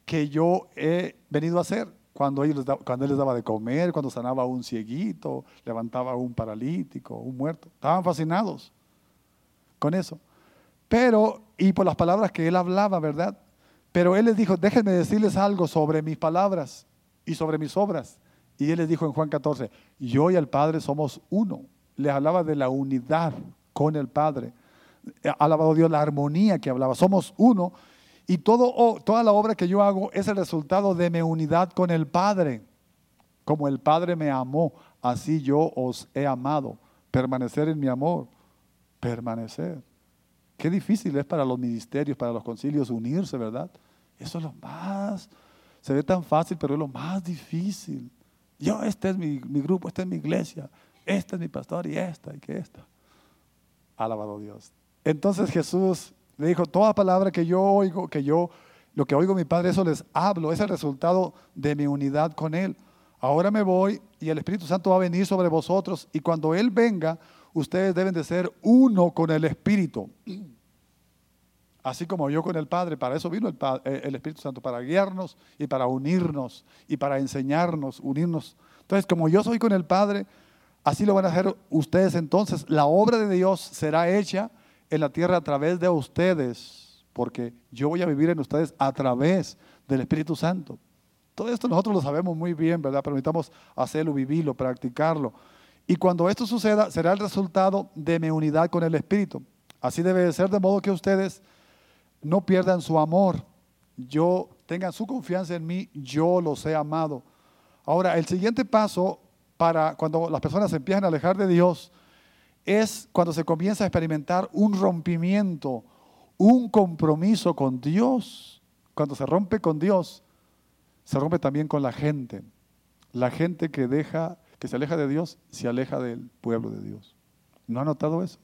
que yo he venido a hacer. Cuando Él les daba de comer, cuando sanaba a un cieguito, levantaba a un paralítico, un muerto. Estaban fascinados con eso. Pero, y por las palabras que Él hablaba, ¿verdad? Pero Él les dijo, déjenme decirles algo sobre mis palabras y sobre mis obras. Y Él les dijo en Juan 14, yo y el Padre somos uno. Les hablaba de la unidad con el Padre. Alabado Dios, la armonía que hablaba. Somos uno. Y toda la obra que yo hago es el resultado de mi unidad con el Padre. Como el Padre me amó, así yo os he amado. Permanecer en mi amor. Permanecer. Qué difícil es para los ministerios, para los concilios unirse, ¿verdad? Eso es lo más, se ve tan fácil, pero es lo más difícil. Este es mi grupo, esta es mi iglesia, este es mi pastor y esta. Alabado Dios. Entonces Jesús le dijo, toda palabra que yo oigo, lo que oigo mi Padre, eso les hablo, es el resultado de mi unidad con Él. Ahora me voy y el Espíritu Santo va a venir sobre vosotros y cuando Él venga, ustedes deben de ser uno con el Espíritu. Así como yo con el Padre, para eso vino el Espíritu Santo, para guiarnos y para unirnos y para enseñarnos, unirnos. Entonces, como yo soy con el Padre, así lo van a hacer ustedes entonces. La obra de Dios será hecha en la tierra a través de ustedes, porque yo voy a vivir en ustedes a través del Espíritu Santo. Todo esto nosotros lo sabemos muy bien, ¿verdad? Pero necesitamos hacerlo, vivirlo, practicarlo. Y cuando esto suceda, será el resultado de mi unidad con el Espíritu. Así debe de ser, de modo que ustedes no pierdan su amor. Tengan su confianza en mí, yo los he amado. Ahora, el siguiente paso para cuando las personas se empiezan a alejar de Dios es cuando se comienza a experimentar un rompimiento, un compromiso con Dios. Cuando se rompe con Dios, se rompe también con la gente. La gente que se aleja de Dios, se aleja del pueblo de Dios. ¿No ha notado eso?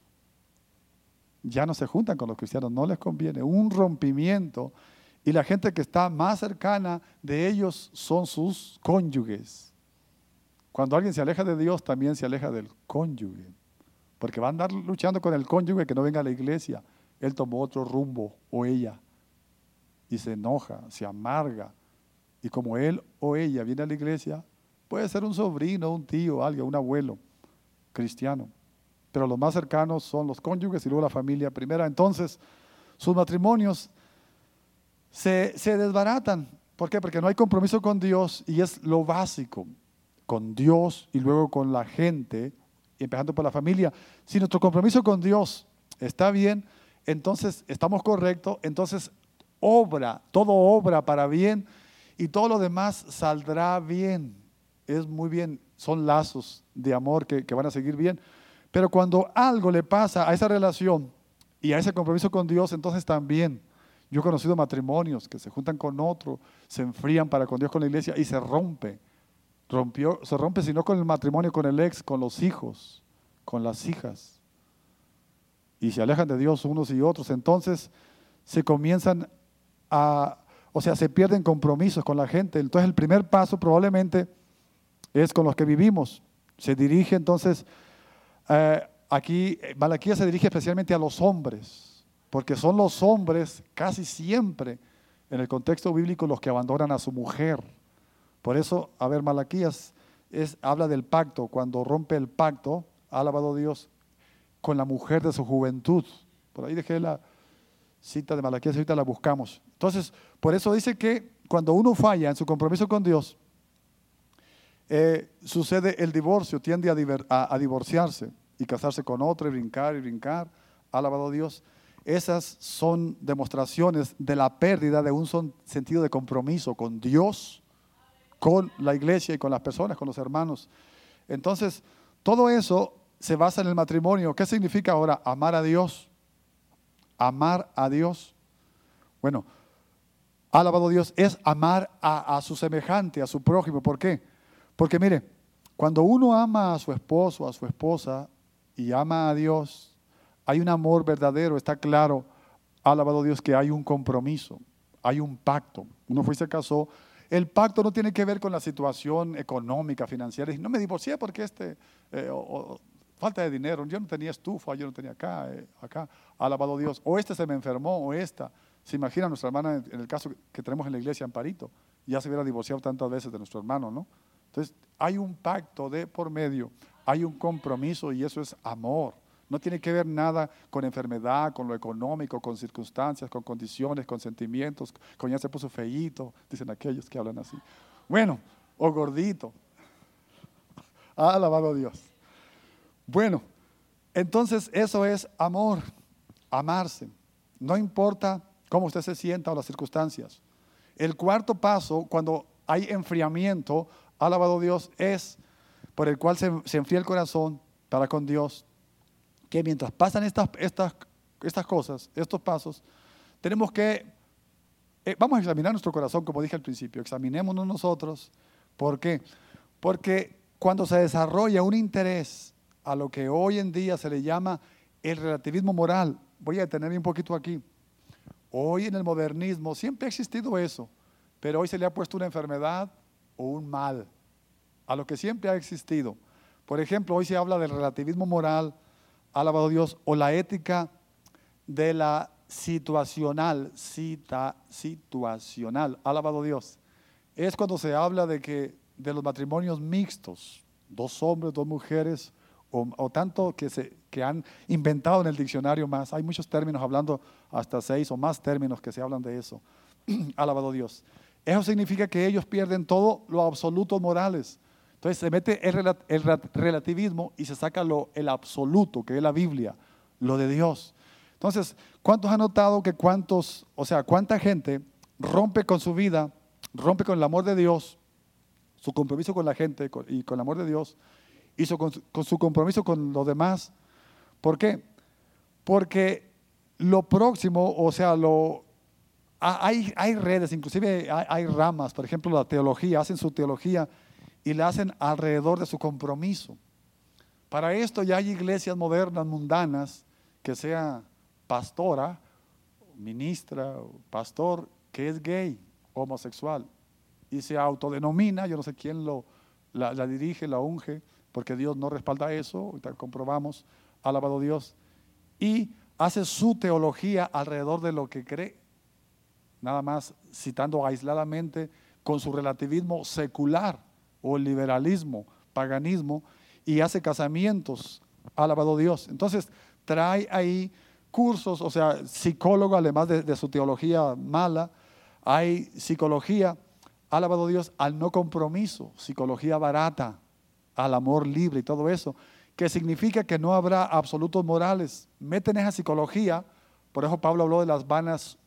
Ya no se juntan con los cristianos, no les conviene. Un rompimiento. Y la gente que está más cercana de ellos son sus cónyuges. Cuando alguien se aleja de Dios, también se aleja del cónyuge. Porque va a andar luchando con el cónyuge que no venga a la iglesia. Él tomó otro rumbo, o ella. Y se enoja, se amarga. Y como él o ella viene a la iglesia, puede ser un sobrino, un tío, alguien, un abuelo cristiano. Pero los más cercanos son los cónyuges y luego la familia primera. Entonces, sus matrimonios se desbaratan. ¿Por qué? Porque no hay compromiso con Dios y es lo básico. Con Dios y luego con la gente, empezando por la familia. Si nuestro compromiso con Dios está bien, entonces estamos correctos, entonces todo obra para bien y todo lo demás saldrá bien. Es muy bien, son lazos de amor que van a seguir bien. Pero cuando algo le pasa a esa relación y a ese compromiso con Dios, entonces también, yo he conocido matrimonios que se juntan con otro, se enfrían para con Dios, con la iglesia y se rompe. Se rompe si no con el matrimonio, con el ex, con los hijos, con las hijas. Y se alejan de Dios unos y otros. Entonces se comienzan se pierden compromisos con la gente. Entonces el primer paso probablemente es con los que vivimos. Se dirige entonces... aquí Malaquías se dirige especialmente a los hombres, porque son los hombres casi siempre en el contexto bíblico los que abandonan a su mujer. Por eso, Malaquías habla del pacto, cuando rompe el pacto, ha alabado Dios, con la mujer de su juventud. Por ahí dejé la cita de Malaquías, ahorita la buscamos. Entonces, por eso dice que cuando uno falla en su compromiso con Dios, sucede el divorcio, tiende a divorciarse y casarse con otro y brincar, alabado Dios. Esas son demostraciones de la pérdida de un sentido de compromiso con Dios, con la iglesia y con las personas, con los hermanos. Entonces, todo eso se basa en el matrimonio. ¿Qué significa ahora amar a Dios? Amar a Dios. Bueno, alabado Dios, es amar a su semejante, a su prójimo. ¿Por qué? Porque mire, cuando uno ama a su esposo, a su esposa y ama a Dios, hay un amor verdadero, está claro, alabado Dios, que hay un compromiso, hay un pacto. Uno fue y se casó. El pacto no tiene que ver con la situación económica, financiera. Y no me divorcié porque falta de dinero, yo no tenía estufa, yo no tenía acá, alabado Dios. O se me enfermó, o esta. Se imagina nuestra hermana en el caso que tenemos en la iglesia, Amparito, ya se hubiera divorciado tantas veces de nuestro hermano, ¿no? Entonces, hay un pacto de por medio, hay un compromiso y eso es amor. No tiene que ver nada con enfermedad, con lo económico, con circunstancias, con condiciones, con sentimientos, con ya se puso feíto, dicen aquellos que hablan así. Bueno, o gordito. Alabado Dios. Bueno, entonces eso es amor, amarse. No importa cómo usted se sienta o las circunstancias. El cuarto paso, cuando hay enfriamiento, alabado Dios, es por el cual se enfría el corazón para con Dios, que mientras pasan estas cosas, estos pasos, tenemos que, vamos a examinar nuestro corazón, como dije al principio, examinémonos nosotros. ¿Por qué? Porque cuando se desarrolla un interés a lo que hoy en día se le llama el relativismo moral, voy a detenerme un poquito aquí. Hoy en el modernismo siempre ha existido eso, pero hoy se le ha puesto una enfermedad o un mal a lo que siempre ha existido. Por ejemplo, hoy se habla del relativismo moral, alabado Dios, o la ética de la situacional, situacional, alabado Dios. Es cuando se habla de los matrimonios mixtos, 2 hombres, 2 mujeres, o tanto que han inventado en el diccionario más. Hay muchos términos hablando, hasta 6 o más términos que se hablan de eso. Alabado Dios. Eso significa que ellos pierden todo lo absoluto morales. Entonces se mete el relativismo y se saca el absoluto, que es la Biblia, lo de Dios. Entonces, ¿cuántos han notado que cuánta gente rompe con su vida, rompe con el amor de Dios, su compromiso con la gente y con el amor de Dios, y con su compromiso con los demás? ¿Por qué? Porque lo próximo, hay redes, inclusive hay ramas, por ejemplo la teología, hacen su teología y la hacen alrededor de su compromiso. Para esto ya hay iglesias modernas, mundanas, que sea pastora, ministra, pastor, que es gay, homosexual, y se autodenomina, yo no sé quién la dirige, la unge, porque Dios no respalda eso, ahorita comprobamos, alabado Dios, y hace su teología alrededor de lo que cree, nada más citando aisladamente con su relativismo secular o el liberalismo, paganismo, y hace casamientos, alabado Dios. Entonces trae ahí cursos, psicólogo, además de su teología mala, hay psicología, alabado Dios, al no compromiso, psicología barata, al amor libre y todo eso, que significa que no habrá absolutos morales. Meten esa psicología, por eso Pablo habló de las vanas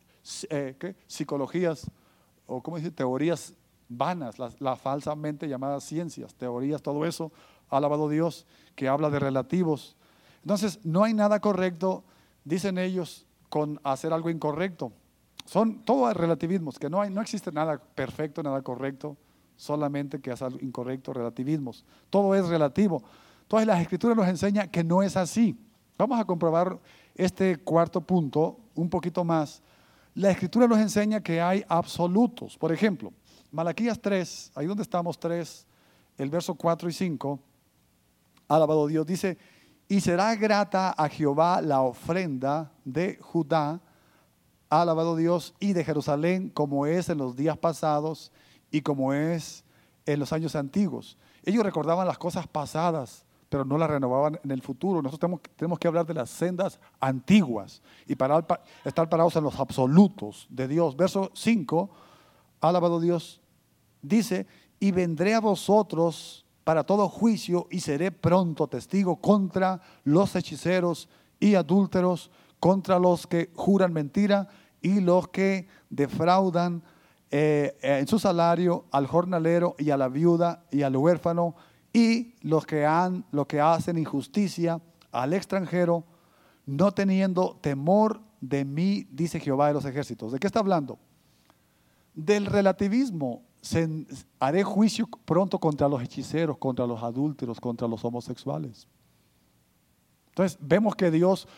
psicologías, o ¿cómo dice? Teorías vanas, las falsamente llamadas ciencias, teorías, todo eso, alabado Dios, que habla de relativos. Entonces, no hay nada correcto, dicen ellos, con hacer algo incorrecto. Son todos relativismos, que no existe nada perfecto, nada correcto, solamente que es algo incorrecto, relativismos. Todo es relativo. Entonces, la Escritura nos enseña que no es así. Vamos a comprobar este cuarto punto un poquito más. La Escritura nos enseña que hay absolutos. Por ejemplo, Malaquías 3, ahí donde estamos 3, el verso 4 y 5, alabado Dios, dice: y será grata a Jehová la ofrenda de Judá, alabado Dios, y de Jerusalén, como es en los días pasados y como es en los años antiguos. Ellos recordaban las cosas pasadas, pero no las renovaban en el futuro. Nosotros tenemos que hablar de las sendas antiguas y estar parados en los absolutos de Dios. Verso 5, alabado Dios, dice: y vendré a vosotros para todo juicio y seré pronto testigo contra los hechiceros y adúlteros, contra los que juran mentira y los que defraudan en su salario al jornalero y a la viuda y al huérfano, y los que hacen injusticia al extranjero, no teniendo temor de mí, dice Jehová de los ejércitos. ¿De qué está hablando? Del relativismo. Haré juicio pronto contra los hechiceros, contra los adúlteros, contra los homosexuales. Entonces vemos que Dios,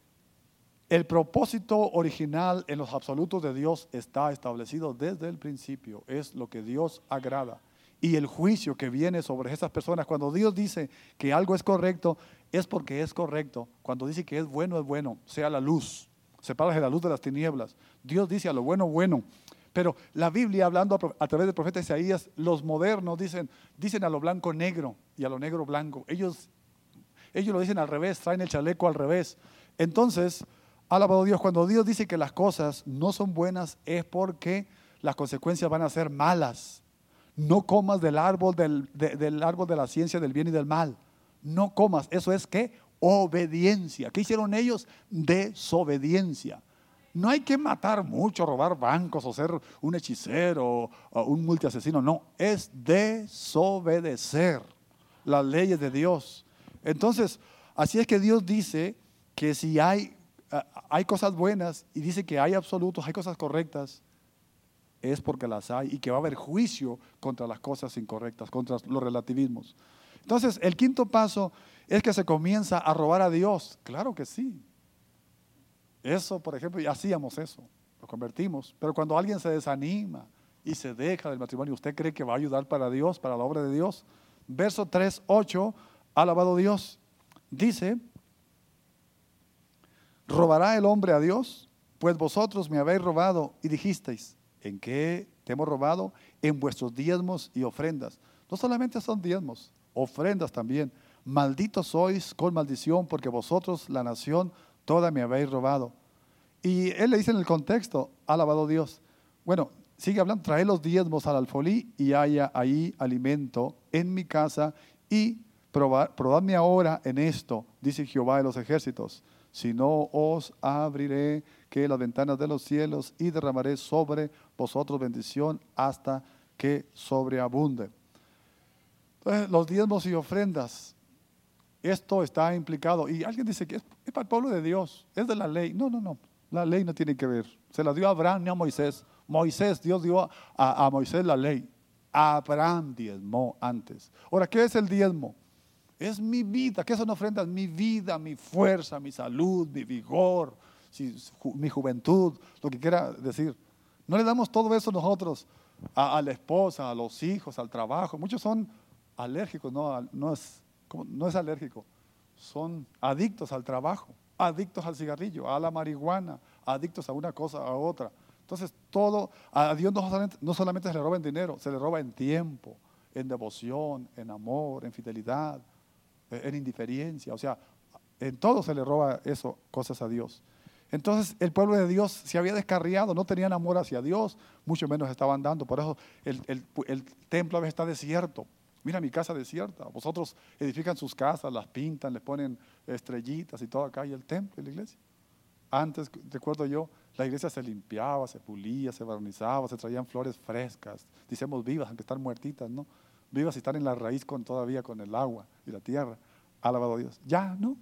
el propósito original en los absolutos de Dios está establecido desde el principio. Es lo que Dios agrada. Y el juicio que viene sobre esas personas, cuando Dios dice que algo es correcto, es porque es correcto. Cuando dice que es bueno, sea la luz. separados de la luz de las tinieblas. Dios dice a lo bueno, bueno. Pero la Biblia, hablando a través del profeta Isaías, los modernos dicen a lo blanco negro y a lo negro blanco. Ellos lo dicen al revés, traen el chaleco al revés. Entonces, alabado Dios, cuando Dios dice que las cosas no son buenas es porque las consecuencias van a ser malas. No comas del árbol del árbol de la ciencia del bien y del mal. No comas. Eso es ¿qué? Obediencia. ¿Qué hicieron ellos? Desobediencia. No hay que matar mucho, robar bancos o ser un hechicero o un multiasesino. No, es desobedecer las leyes de Dios. Entonces, así es que Dios dice que si hay cosas buenas y dice que hay absolutos, hay cosas correctas, es porque las hay y que va a haber juicio contra las cosas incorrectas, contra los relativismos. Entonces, el quinto paso es que se comienza a robar a Dios. Claro que sí. Eso, por ejemplo, y hacíamos eso, lo convertimos. Pero cuando alguien se desanima y se deja del matrimonio, ¿usted cree que va a ayudar para Dios, para la obra de Dios? Verso 3:8, alabado Dios, dice: ¿robará el hombre a Dios? Pues vosotros me habéis robado y dijisteis, ¿en qué te hemos robado? En vuestros diezmos y ofrendas. No solamente son diezmos, ofrendas también. Malditos sois con maldición, porque vosotros, la nación toda, me habéis robado. Y él le dice en el contexto, alabado Dios. Bueno, sigue hablando, traed los diezmos al alfolí y haya ahí alimento en mi casa y probadme ahora en esto, dice Jehová de los ejércitos. Si no, os abriré que las ventanas de los cielos y derramaré sobre vosotros bendición hasta que sobreabunde. Entonces, los diezmos y ofrendas, esto está implicado. Y alguien dice que es para el pueblo de Dios, es de la ley. No, la ley no tiene que ver. Se la dio a Abraham, no a Moisés. Dios dio a Moisés la ley. Abraham diezmó antes. Ahora, ¿qué es el diezmo? Es mi vida. ¿Qué son ofrendas? Mi vida, mi fuerza, mi salud, mi vigor, mi juventud, lo que quiera decir. No le damos todo eso nosotros a la esposa, a los hijos, al trabajo. Muchos son alérgicos, no es alérgico. Son adictos al trabajo, adictos al cigarrillo, a la marihuana, adictos a una cosa, a otra. Entonces, todo, a Dios no solamente se le roba en dinero, se le roba en tiempo, en devoción, en amor, en fidelidad, en indiferencia. O sea, en todo se le roba eso, cosas a Dios. Entonces, el pueblo de Dios se había descarriado, no tenían amor hacia Dios, mucho menos estaban dando. Por eso el templo a veces está desierto. Mira mi casa desierta. Vosotros edifican sus casas, las pintan, les ponen estrellitas y todo acá, y el templo y la iglesia. Antes, recuerdo yo, la iglesia se limpiaba, se pulía, se barnizaba, se traían flores frescas. Decimos vivas, aunque están muertitas, ¿no? Vivas y están en la raíz todavía con el agua y la tierra. Alabado Dios. Ya, ¿no?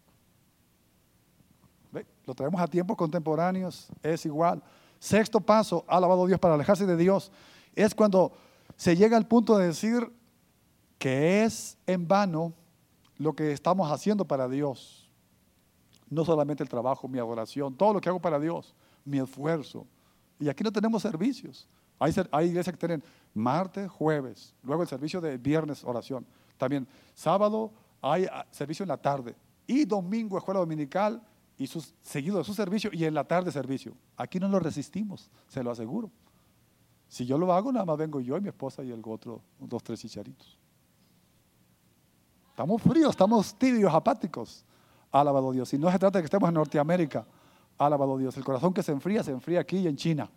¿Ve? Lo traemos a tiempos contemporáneos, es igual. Sexto paso, alabado Dios, para alejarse de Dios, es cuando se llega al punto de decir que es en vano lo que estamos haciendo para Dios. No solamente el trabajo, mi adoración, todo lo que hago para Dios, mi esfuerzo. Y aquí no tenemos servicios. Hay iglesias que tienen martes, jueves, luego el servicio de viernes, oración. También sábado hay servicio en la tarde y domingo escuela dominical y seguido de su servicio y en la tarde servicio. Aquí no lo resistimos, se lo aseguro. Si yo lo hago, nada más vengo yo y mi esposa y el otro, 2, 3 chicharitos. Estamos fríos, estamos tibios, apáticos. Alabado Dios. Y no se trata de que estemos en Norteamérica. Alabado Dios. El corazón que se enfría aquí y en China.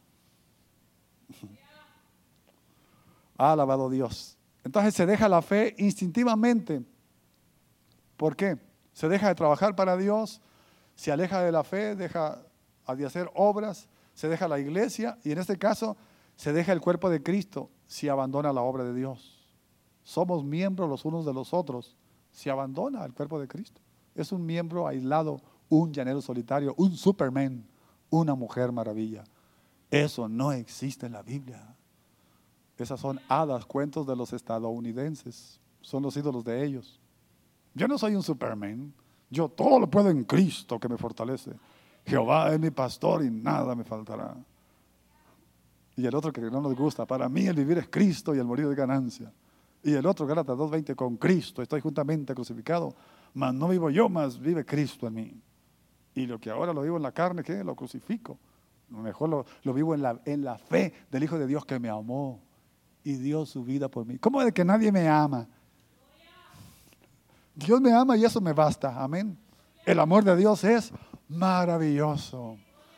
Alabado Dios. Entonces se deja la fe instintivamente. ¿Por qué? Se deja de trabajar para Dios, se aleja de la fe, deja de hacer obras, se deja la iglesia y en este caso se deja el cuerpo de Cristo, se abandona la obra de Dios. Somos miembros los unos de los otros, se abandona el cuerpo de Cristo. Es un miembro aislado, un llanero solitario, un Superman, una mujer maravilla. Eso no existe en la Biblia. Esas son hadas, cuentos de los estadounidenses. Son los ídolos de ellos. Yo no soy un Superman. Yo todo lo puedo en Cristo que me fortalece. Jehová es mi pastor y nada me faltará. Y el otro que no nos gusta, para mí el vivir es Cristo y el morir es ganancia. Y el otro, Gálatas 2:20, con Cristo estoy juntamente crucificado, mas no vivo yo, mas vive Cristo en mí. Y lo que ahora lo vivo en la carne, ¿qué? Lo crucifico. Mejor lo vivo en la fe del Hijo de Dios que me amó y dio su vida por mí. ¿Cómo de que nadie me ama? Dios me ama y eso me basta. Amén. El amor de Dios es maravilloso.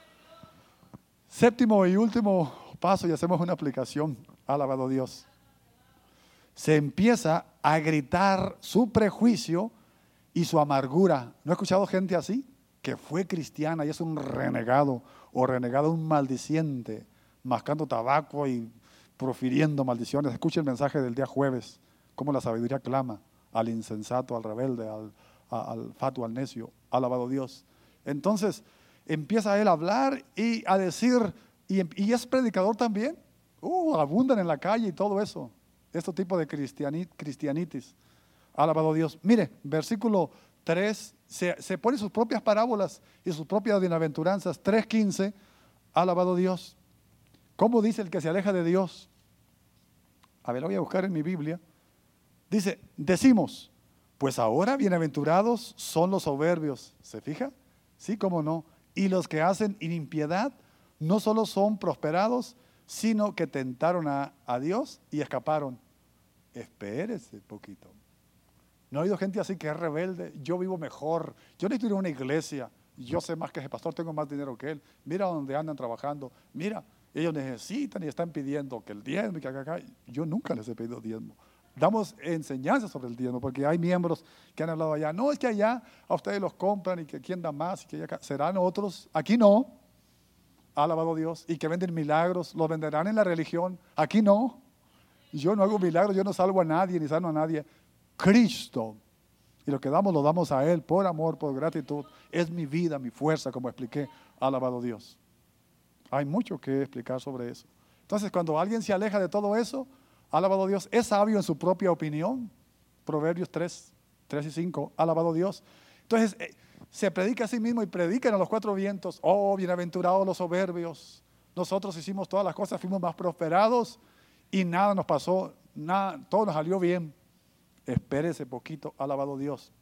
Séptimo y último paso, y hacemos una aplicación. Alabado Dios. Se empieza a gritar su prejuicio y su amargura. ¿No he escuchado gente así? Que fue cristiana y es un renegado, o renegado un maldiciente, mascando tabaco y profiriendo maldiciones. Escuche el mensaje del día jueves, cómo la sabiduría clama al insensato, al rebelde, al fatuo, al necio. Alabado Dios. Entonces empieza él a hablar y a decir, y es predicador también. Abundan en la calle y todo eso. Este tipo de cristianitis. Alabado Dios. Mire, versículo 3, se pone sus propias parábolas y sus propias bienaventuranzas. 3:15, alabado Dios. ¿Cómo dice el que se aleja de Dios? A ver, lo voy a buscar en mi Biblia. Dice, decimos, pues ahora bienaventurados son los soberbios. ¿Se fija? Sí, cómo no. Y los que hacen inimpiedad no solo son prosperados, sino que tentaron a Dios y escaparon. Espérese poquito. ¿No ha habido gente así que es rebelde? Yo vivo mejor, yo necesito ir a una iglesia, yo sé más que ese pastor, tengo más dinero que él. Mira donde andan trabajando, mira, ellos necesitan y están pidiendo que el diezmo y que acá. Yo nunca les he pedido diezmo. Damos enseñanza sobre el diezmo, porque hay miembros que han hablado allá. No, es que allá a ustedes los compran y que quién da más, y que acá. Serán otros, aquí no. Alabado Dios. Y que venden milagros, los venderán en la religión, aquí no. Yo no hago milagros, yo no salvo a nadie ni sano a nadie. Cristo, y lo que damos lo damos a Él por amor, por gratitud. Es mi vida, mi fuerza, como expliqué. Alabado Dios. Hay mucho que explicar sobre eso. Entonces, cuando alguien se aleja de todo eso, alabado Dios, es sabio en su propia opinión. Proverbios 3:3-5, alabado Dios. Entonces, se predica a sí mismo y predican a los cuatro vientos. Oh, bienaventurados los soberbios. Nosotros hicimos todas las cosas, fuimos más prosperados y nada nos pasó, nada, todo nos salió bien. Espérese poquito, alabado Dios.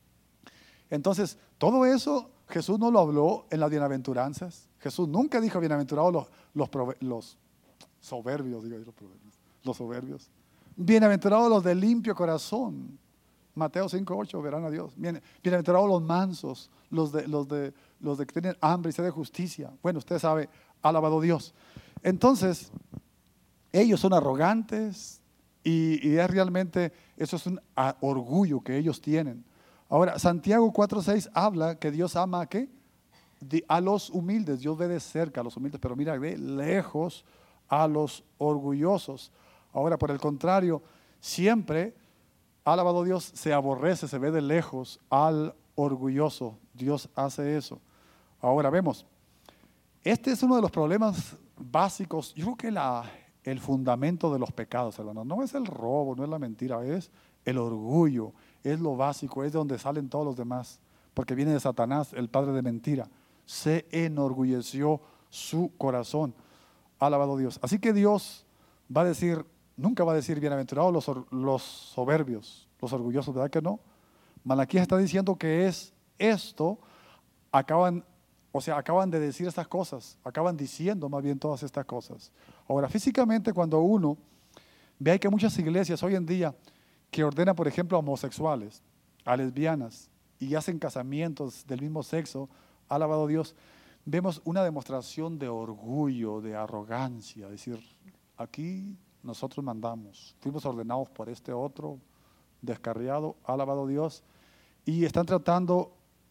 Entonces, todo eso Jesús no lo habló en las bienaventuranzas. Jesús nunca dijo bienaventurados los soberbios, los soberbios. Bienaventurados los de limpio corazón. Mateo 5:8, verán a Dios. Bienaventurados los mansos, los de que tienen hambre y sed de justicia. Bueno, usted sabe, alabado Dios. Entonces, ellos son arrogantes y es realmente, eso es un orgullo que ellos tienen. Ahora, Santiago 4:6 habla que Dios ama ¿a qué? A los humildes. Dios ve de cerca a los humildes, pero mira, ve lejos a los orgullosos. Ahora, por el contrario, siempre, alabado Dios, se aborrece, se ve de lejos al orgulloso. Dios hace eso. Ahora vemos, este es uno de los problemas básicos. Yo creo que el fundamento de los pecados, hermano, no es el robo, no es la mentira, es el orgullo, es lo básico, es de donde salen todos los demás, porque viene de Satanás, el padre de mentira. Se enorgulleció su corazón. Alabado Dios. Así que Dios va a decir, nunca va a decir bienaventurados los soberbios, los orgullosos, ¿verdad que no? Malaquías está diciendo que es esto, acaban de decir estas cosas, acaban diciendo más bien todas estas cosas. Ahora, físicamente, cuando uno ve hay que muchas iglesias hoy en día que ordenan, por ejemplo, a homosexuales, a lesbianas y hacen casamientos del mismo sexo, alabado Dios, vemos una demostración de orgullo, de arrogancia, decir, aquí nosotros mandamos, fuimos ordenados por este otro descarriado, alabado Dios, y están tratando,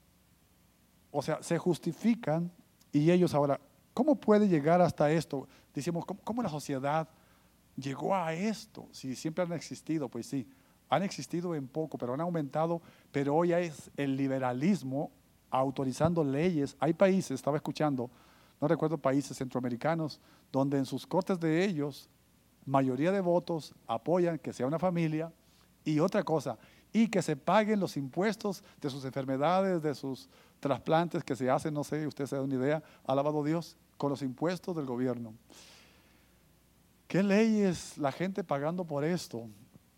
o sea, se justifican y ellos ahora, ¿cómo puede llegar hasta esto? Decimos, ¿cómo la sociedad llegó a esto? Si siempre han existido, pues sí, han existido en poco, pero han aumentado, pero hoy es el liberalismo autorizando leyes. Hay países, estaba escuchando, no recuerdo países centroamericanos, donde en sus cortes de ellos, mayoría de votos apoyan que sea una familia y otra cosa, y que se paguen los impuestos de sus enfermedades, de sus trasplantes que se hacen, no sé, usted se da una idea, alabado Dios, con los impuestos del gobierno. ¿Qué leyes la gente pagando por esto?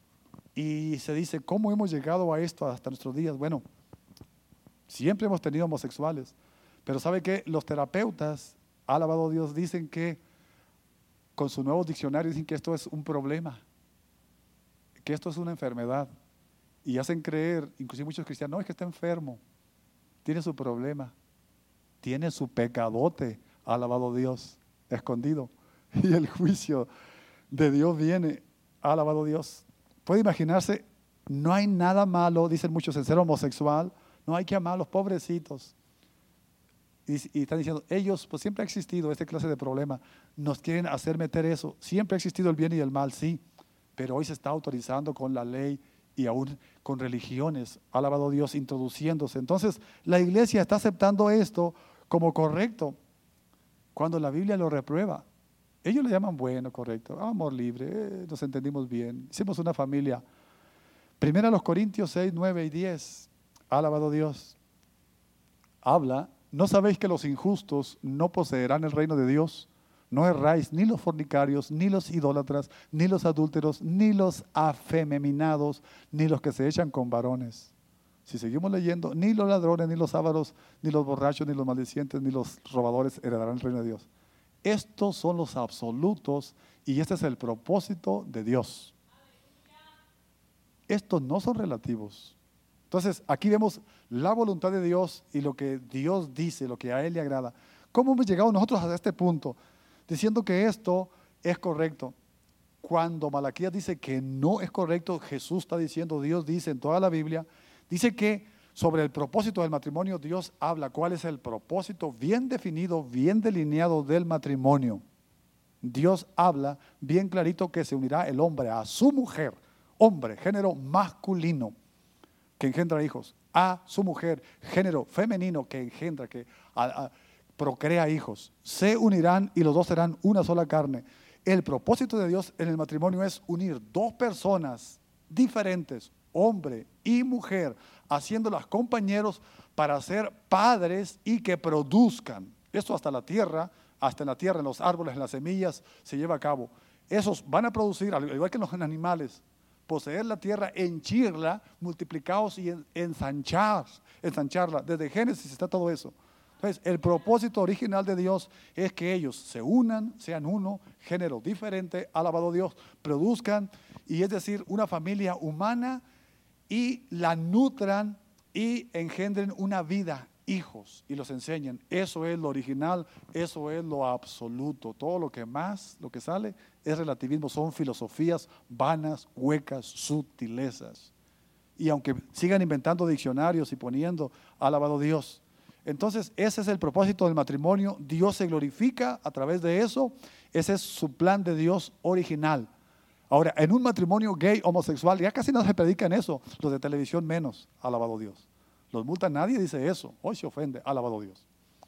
Y se dice, ¿cómo hemos llegado a esto hasta nuestros días? Bueno, siempre hemos tenido homosexuales, Pero ¿sabe qué? Los terapeutas, alabado Dios, dicen que con su nuevo diccionario dicen que esto es un problema, que esto es una enfermedad. Y hacen creer, inclusive muchos cristianos, no, es que está enfermo, tiene su problema, tiene su pecadote, alabado Dios, escondido. Y el juicio de Dios viene, alabado Dios. Puede imaginarse, no hay nada malo, dicen muchos, en ser homosexual, no hay que amar a los pobrecitos. Y están diciendo, ellos, pues siempre ha existido esta clase de problema, nos quieren hacer meter eso. Siempre ha existido el bien y el mal, sí, pero hoy se está autorizando con la ley y aún con religiones, alabado Dios, introduciéndose. Entonces, la iglesia está aceptando esto como correcto, cuando la Biblia lo reprueba. Ellos le llaman bueno, correcto, amor libre, nos entendimos bien, hicimos una familia. Primera los Corintios 6, 9 y 10, alabado Dios, habla, ¿no sabéis que los injustos no poseerán el reino de Dios? No erráis ni los fornicarios, ni los idólatras, ni los adúlteros, ni los afeminados, ni los que se echan con varones. Si seguimos leyendo, ni los ladrones, ni los ávaros, ni los borrachos, ni los maldicientes, ni los robadores heredarán el reino de Dios. Estos son los absolutos y este es el propósito de Dios. Estos no son relativos. Entonces, aquí vemos la voluntad de Dios y lo que Dios dice, lo que a Él le agrada. ¿Cómo hemos llegado nosotros a este punto? Diciendo que esto es correcto. Cuando Malaquías dice que no es correcto, Jesús está diciendo, Dios dice en toda la Biblia, dice que sobre el propósito del matrimonio, Dios habla cuál es el propósito bien definido, bien delineado del matrimonio. Dios habla bien clarito que se unirá el hombre a su mujer, hombre, género masculino, que engendra hijos, a su mujer, género femenino, que engendra, que procrea hijos. Se unirán y los dos serán una sola carne. El propósito de Dios en el matrimonio es unir dos personas diferentes, hombre y mujer, haciéndolas compañeros para ser padres y que produzcan. Esto hasta en la tierra, en los árboles, en las semillas, se lleva a cabo. Esos van a producir, al igual que los animales, poseer la tierra, henchirla, multiplicados y ensancharla. Desde Génesis está todo eso. Entonces, el propósito original de Dios es que ellos se unan, sean uno, género diferente, alabado Dios, produzcan, y es decir, una familia humana y la nutran y engendren una vida, hijos, y los enseñen. Eso es lo original, eso es lo absoluto. Todo lo que más, lo que sale, es relativismo, son filosofías vanas, huecas, sutilezas. Y aunque sigan inventando diccionarios y poniendo, alabado Dios. Entonces, ese es el propósito del matrimonio. Dios se glorifica a través de eso. Ese es su plan de Dios original. Ahora, en un matrimonio gay, homosexual, ya casi no se predica en eso. Los de televisión menos, alabado Dios. Los multa, nadie dice eso. Hoy se ofende, alabado Dios.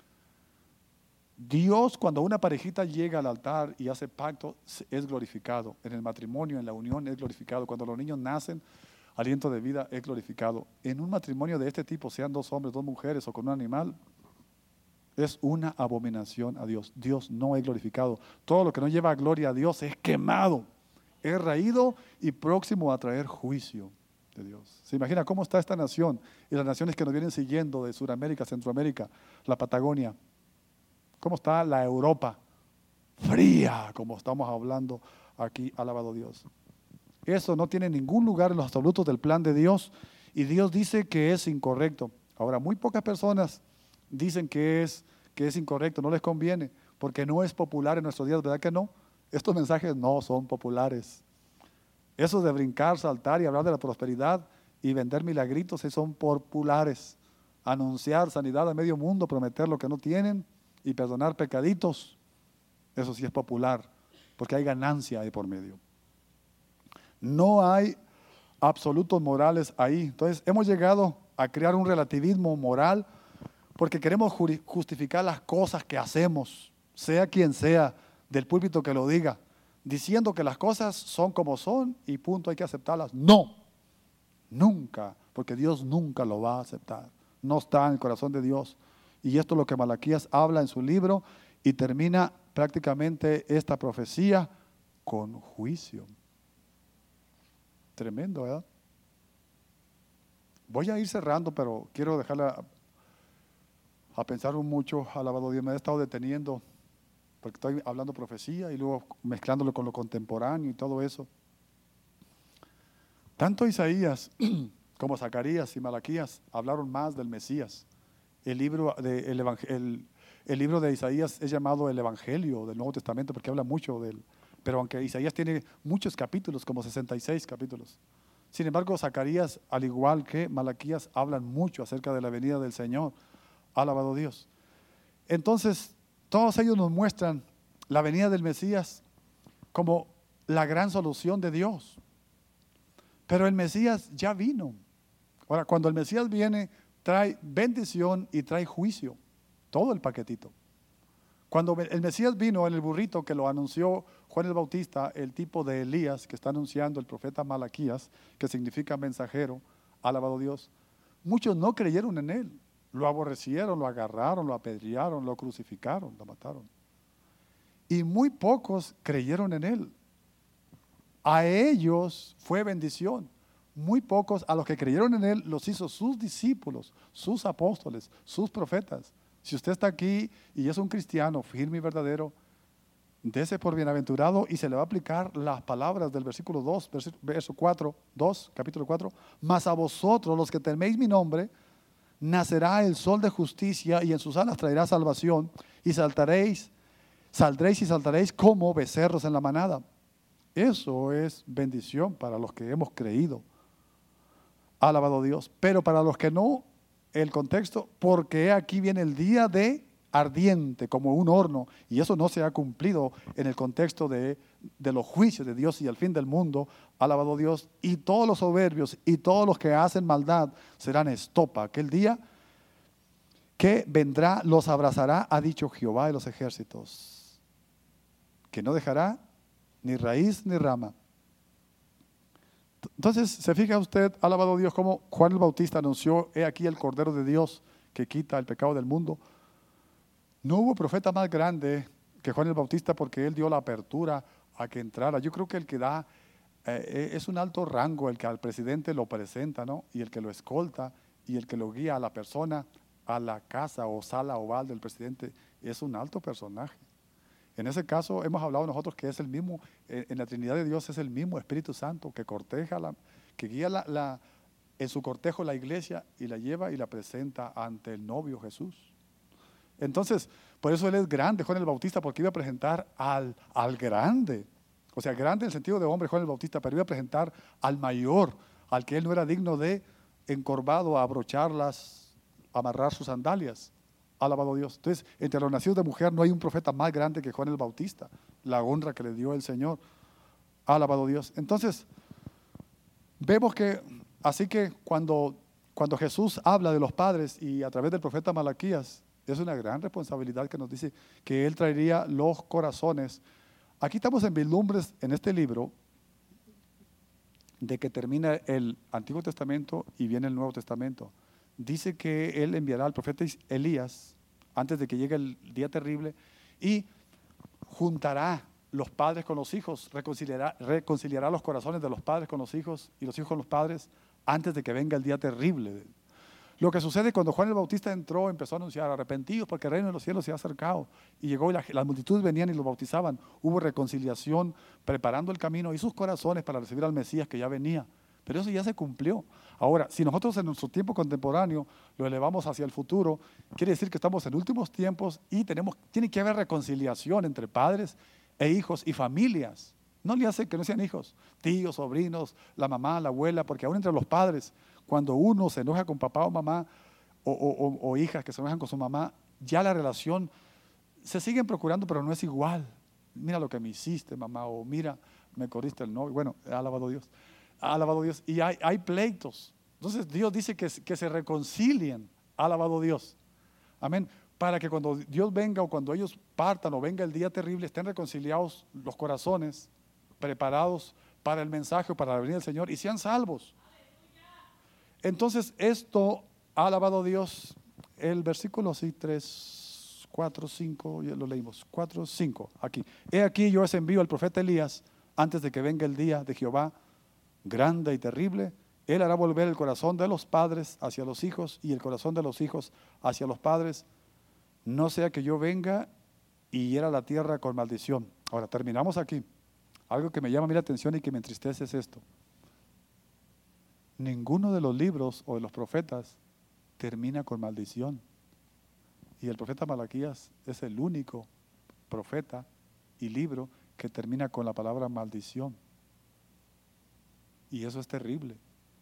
Dios, cuando una parejita llega al altar y hace pacto, es glorificado. En el matrimonio, en la unión, es glorificado. Cuando los niños nacen, aliento de vida es glorificado. En un matrimonio de este tipo, sean dos hombres, dos mujeres o con un animal, es una abominación a Dios. Dios no es glorificado. Todo lo que no lleva gloria a Dios es quemado, es raído y próximo a traer juicio de Dios. ¿Se imagina cómo está esta nación y las naciones que nos vienen siguiendo de Sudamérica, Centroamérica, la Patagonia? ¿Cómo está la Europa? Fría, como estamos hablando aquí, alabado Dios. Eso no tiene ningún lugar en los absolutos del plan de Dios y Dios dice que es incorrecto. Ahora, muy pocas personas dicen que es incorrecto, no les conviene, porque no es popular en nuestros días, ¿verdad que no? Estos mensajes no son populares. Esos de brincar, saltar y hablar de la prosperidad y vender milagritos, son populares. Anunciar sanidad a medio mundo, prometer lo que no tienen y perdonar pecaditos, eso sí es popular, porque hay ganancia ahí por medio. No hay absolutos morales ahí. Entonces hemos llegado a crear un relativismo moral porque queremos justificar las cosas que hacemos, sea quien sea, del púlpito que lo diga, diciendo que las cosas son como son y punto, hay que aceptarlas. No, nunca, porque Dios nunca lo va a aceptar. No está en el corazón de Dios. Y esto es lo que Malaquías habla en su libro y termina prácticamente esta profecía con juicio. Tremendo, ¿verdad? Voy a ir cerrando, pero quiero dejarla a pensar mucho, alabado Dios, me he estado deteniendo, porque estoy hablando profecía y luego mezclándolo con lo contemporáneo y todo eso. Tanto Isaías como Zacarías y Malaquías hablaron más del Mesías. El libro de Isaías es llamado el Evangelio del Nuevo Testamento porque habla mucho de él. Pero aunque Isaías tiene muchos capítulos, como 66 capítulos. Sin embargo, Zacarías, al igual que Malaquías, hablan mucho acerca de la venida del Señor. Alabado Dios. Entonces, todos ellos nos muestran la venida del Mesías como la gran solución de Dios. Pero el Mesías ya vino. Ahora, cuando el Mesías viene, trae bendición y trae juicio. Todo el paquetito. Cuando el Mesías vino en el burrito que lo anunció Juan el Bautista, el tipo de Elías que está anunciando el profeta Malaquías, que significa mensajero, alabado Dios, muchos no creyeron en él. Lo aborrecieron, lo agarraron, lo apedrearon, lo crucificaron, lo mataron. Y muy pocos creyeron en él. A ellos fue bendición. Muy pocos, a los que creyeron en él, los hizo sus discípulos, sus apóstoles, sus profetas. Si usted está aquí y es un cristiano firme y verdadero, dése por bienaventurado y se le va a aplicar las palabras del versículo 2, verso 4, 2, capítulo 4. Mas a vosotros, los que teméis mi nombre, nacerá el sol de justicia y en sus alas traerá salvación y saldréis y saltaréis como becerros en la manada. Eso es bendición para los que hemos creído. Alabado Dios. Pero para los que no, el contexto, porque aquí viene el día de ardiente como un horno, y eso no se ha cumplido en el contexto de los juicios de Dios y el fin del mundo. Alabado Dios. Y todos los soberbios y todos los que hacen maldad serán estopa. Aquel día que vendrá los abrazará, ha dicho Jehová de los ejércitos, que no dejará ni raíz ni rama. Entonces, ¿se fija usted, alabado Dios, cómo Juan el Bautista anunció, he aquí el Cordero de Dios que quita el pecado del mundo? No hubo profeta más grande que Juan el Bautista porque él dio la apertura a que entrara. Yo creo que el que da, es un alto rango el que al presidente lo presenta, ¿no? Y el que lo escolta y el que lo guía a la persona a la casa o sala oval del presidente es un alto personaje. En ese caso hemos hablado nosotros que es el mismo, en la Trinidad de Dios es el mismo Espíritu Santo que corteja, que guía en su cortejo la iglesia y la lleva y la presenta ante el novio Jesús. Entonces, por eso él es grande, Juan el Bautista, porque iba a presentar al grande. O sea, grande en el sentido de hombre, Juan el Bautista, pero iba a presentar al mayor, al que él no era digno de, encorvado, a abrocharlas, amarrar sus sandalias. Alabado Dios. Entonces, entre los nacidos de mujer no hay un profeta más grande que Juan el Bautista. La honra que le dio el Señor. Alabado Dios. Entonces, vemos que, así que cuando Jesús habla de los padres y a través del profeta Malaquías, es una gran responsabilidad que nos dice que Él traería los corazones. Aquí estamos en vislumbres en este libro de que termina el Antiguo Testamento y viene el Nuevo Testamento. Dice que Él enviará al profeta Elías antes de que llegue el día terrible y juntará los padres con los hijos, reconciliará los corazones de los padres con los hijos y los hijos con los padres antes de que venga el día terrible. Lo que sucede cuando Juan el Bautista entró, empezó a anunciar, arrepentidos porque el reino de los cielos se ha acercado, y llegó y las multitudes venían y lo bautizaban. Hubo reconciliación, preparando el camino y sus corazones para recibir al Mesías que ya venía. Pero eso ya se cumplió. Ahora, si nosotros en nuestro tiempo contemporáneo lo elevamos hacia el futuro, quiere decir que estamos en últimos tiempos y tiene que haber reconciliación entre padres e hijos y familias. No le hace que no sean hijos, tíos, sobrinos, la mamá, la abuela, porque aún entre los padres, cuando uno se enoja con papá o mamá o hijas que se enojan con su mamá, ya la relación se siguen procurando, pero no es igual. Mira lo que me hiciste, mamá, o mira, me corriste el novio. Bueno, alabado Dios. Alabado Dios. Y hay pleitos. Entonces Dios dice que se reconcilien. Alabado Dios. Amén. Para que cuando Dios venga o cuando ellos partan o venga el día terrible, estén reconciliados los corazones, preparados para el mensaje o para la venida del Señor y sean salvos. Entonces esto, alabado Dios, el versículo 3, 4, 5, ya lo leímos, 4, 5, aquí. He aquí yo os envío al profeta Elías antes de que venga el día de Jehová, grande y terrible. Él hará volver el corazón de los padres hacia los hijos y el corazón de los hijos hacia los padres, no sea que yo venga y hiera la tierra con maldición. Ahora, terminamos aquí. Algo que me llama a mí la atención y que me entristece es esto. Ninguno de los libros o de los profetas termina con maldición. Y el profeta Malaquías es el único profeta y libro que termina con la palabra maldición. Y eso es terrible.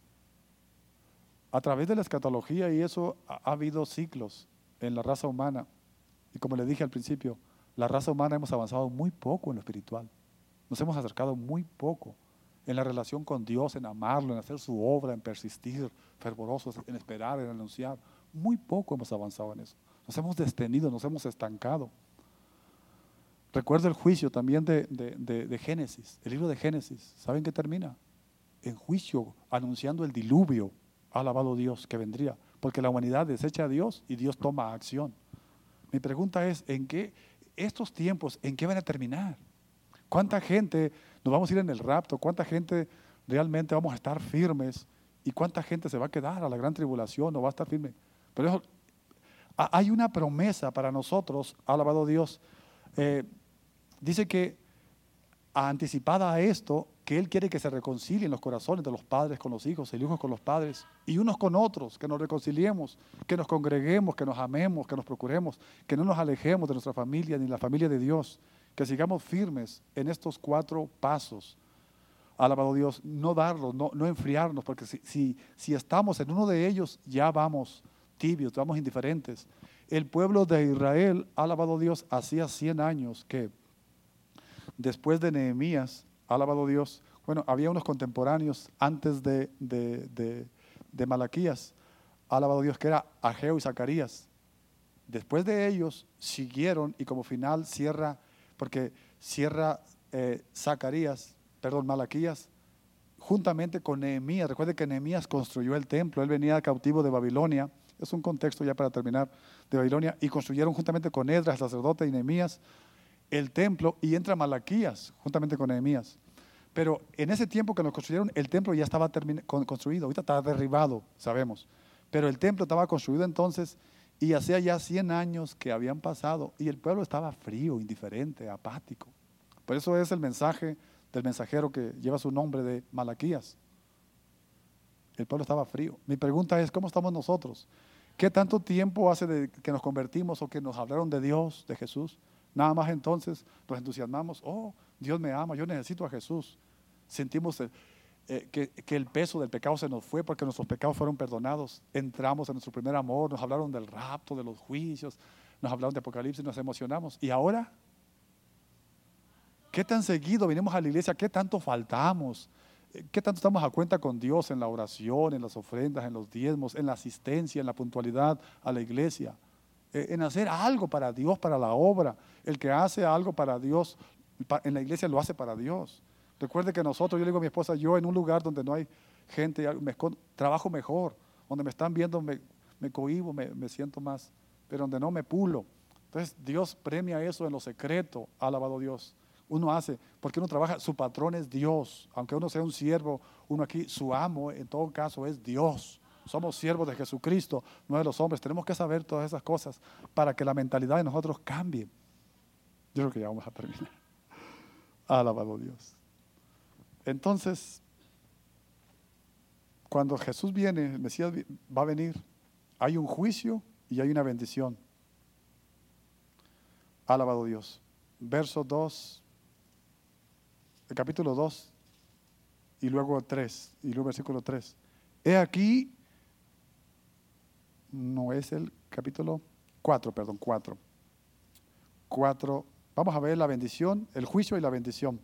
A través de la escatología y eso ha habido ciclos en la raza humana. Y como le dije al principio, la raza humana hemos avanzado muy poco en lo espiritual. Nos hemos acercado muy poco en la relación con Dios, en amarlo, en hacer su obra, en persistir fervorosos, en esperar, en anunciar. Muy poco hemos avanzado en eso. Nos hemos detenido, nos hemos estancado. Recuerdo el juicio también de Génesis, el libro de Génesis. ¿Saben qué termina? En juicio, anunciando el diluvio. Alabado Dios que vendría, porque la humanidad desecha a Dios y Dios toma acción. Mi pregunta es, ¿en qué estos tiempos, en qué van a terminar? ¿Cuánta gente nos vamos a ir en el rapto? ¿Cuánta gente realmente vamos a estar firmes? ¿Y cuánta gente se va a quedar a la gran tribulación o va a estar firme? Pero eso, hay una promesa para nosotros, alabado Dios. Dice que anticipada a esto, que Él quiere que se reconcilien los corazones de los padres con los hijos, el hijos con los padres, y unos con otros, que nos reconciliemos, que nos congreguemos, que nos amemos, que nos procuremos, que no nos alejemos de nuestra familia ni la familia de Dios, que sigamos firmes en estos 4 pasos. Alabado Dios, no darlos, no enfriarnos, porque si estamos en uno de ellos, ya vamos tibios, vamos indiferentes. El pueblo de Israel, alabado Dios, hacía 100 años que después de Nehemías, alabado Dios, bueno, había unos contemporáneos antes de Malaquías, alabado Dios, que era Ageo y Zacarías. Después de ellos siguieron y como final cierra, porque cierra Malaquías, juntamente con Nehemías. Recuerde que Nehemías construyó el templo, él venía cautivo de Babilonia, es un contexto ya para terminar, de Babilonia, y construyeron juntamente con Esdras, el sacerdote, y Nehemías, el templo, y entra Malaquías juntamente con Nehemías. Pero en ese tiempo que nos construyeron, el templo ya estaba construido, ahorita está derribado, sabemos. Pero el templo estaba construido entonces y hacía ya 100 años que habían pasado y el pueblo estaba frío, indiferente, apático. Por eso es el mensaje del mensajero que lleva su nombre de Malaquías. El pueblo estaba frío. Mi pregunta es, ¿cómo estamos nosotros? ¿Qué tanto tiempo hace de que nos convertimos o que nos hablaron de Dios, de Jesús? Nada más entonces nos entusiasmamos, oh, Dios me ama, yo necesito a Jesús. Sentimos que el peso del pecado se nos fue porque nuestros pecados fueron perdonados. Entramos en nuestro primer amor, nos hablaron del rapto, de los juicios, nos hablaron de Apocalipsis, nos emocionamos. ¿Y ahora? ¿Qué tan seguido venimos a la iglesia? ¿Qué tanto faltamos? ¿Qué tanto estamos a cuenta con Dios en la oración, en las ofrendas, en los diezmos, en la asistencia, en la puntualidad a la iglesia? En hacer algo para Dios, para la obra. El que hace algo para Dios, en la iglesia lo hace para Dios. Recuerde que nosotros, yo le digo a mi esposa, yo en un lugar donde no hay gente, trabajo mejor, donde me están viendo, me cohíbo, me siento más, pero donde no me pulo. Entonces Dios premia eso en lo secreto, alabado Dios. Uno hace, porque uno trabaja, su patrón es Dios, aunque uno sea un siervo, uno aquí, su amo en todo caso es Dios. Somos siervos de Jesucristo, no de los hombres. Tenemos que saber todas esas cosas para que la mentalidad de nosotros cambie. Yo creo que ya vamos a terminar. Alabado Dios. Entonces, cuando Jesús viene, el Mesías va a venir, hay un juicio y hay una bendición. Alabado Dios. Verso 2, el capítulo 2, y luego 3, y luego versículo 3. He aquí, no es el capítulo 4, perdón, 4. Vamos a ver la bendición, el juicio y la bendición.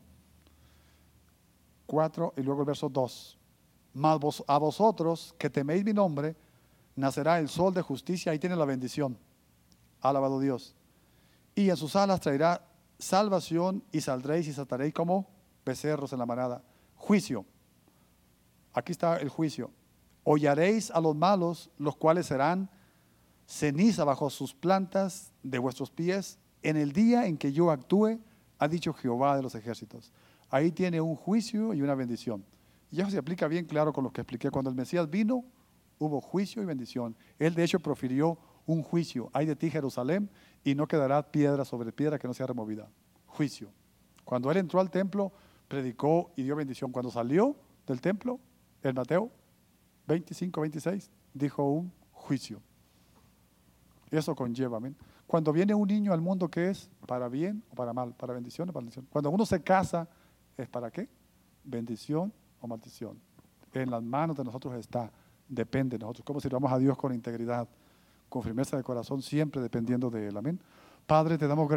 4 y luego el verso 2. Mas a vosotros que teméis mi nombre, nacerá el sol de justicia, ahí tiene la bendición. Alabado Dios. Y en sus alas traerá salvación y saldréis y saltaréis como becerros en la manada. Juicio. Aquí está el juicio. Hollaréis a los malos, los cuales serán ceniza bajo sus plantas de vuestros pies, en el día en que yo actúe, ha dicho Jehová de los ejércitos. Ahí tiene un juicio y una bendición. Y eso se aplica bien claro con lo que expliqué. Cuando el Mesías vino, hubo juicio y bendición. Él de hecho profirió un juicio. Hay de ti, Jerusalén, y no quedará piedra sobre piedra que no sea removida. Juicio. Cuando él entró al templo, predicó y dio bendición. Cuando salió del templo, en Mateo 25, 26, dijo un juicio. Eso conlleva, amén. Cuando viene un niño al mundo, ¿qué es? ¿Para bien o para mal? ¿Para bendición o para maldición? Cuando uno se casa, ¿es para qué? ¿Bendición o maldición? En las manos de nosotros está. Depende de nosotros. ¿Cómo sirvamos a Dios con integridad, con firmeza de corazón, siempre dependiendo de Él? Amén. Padre, te damos gracias.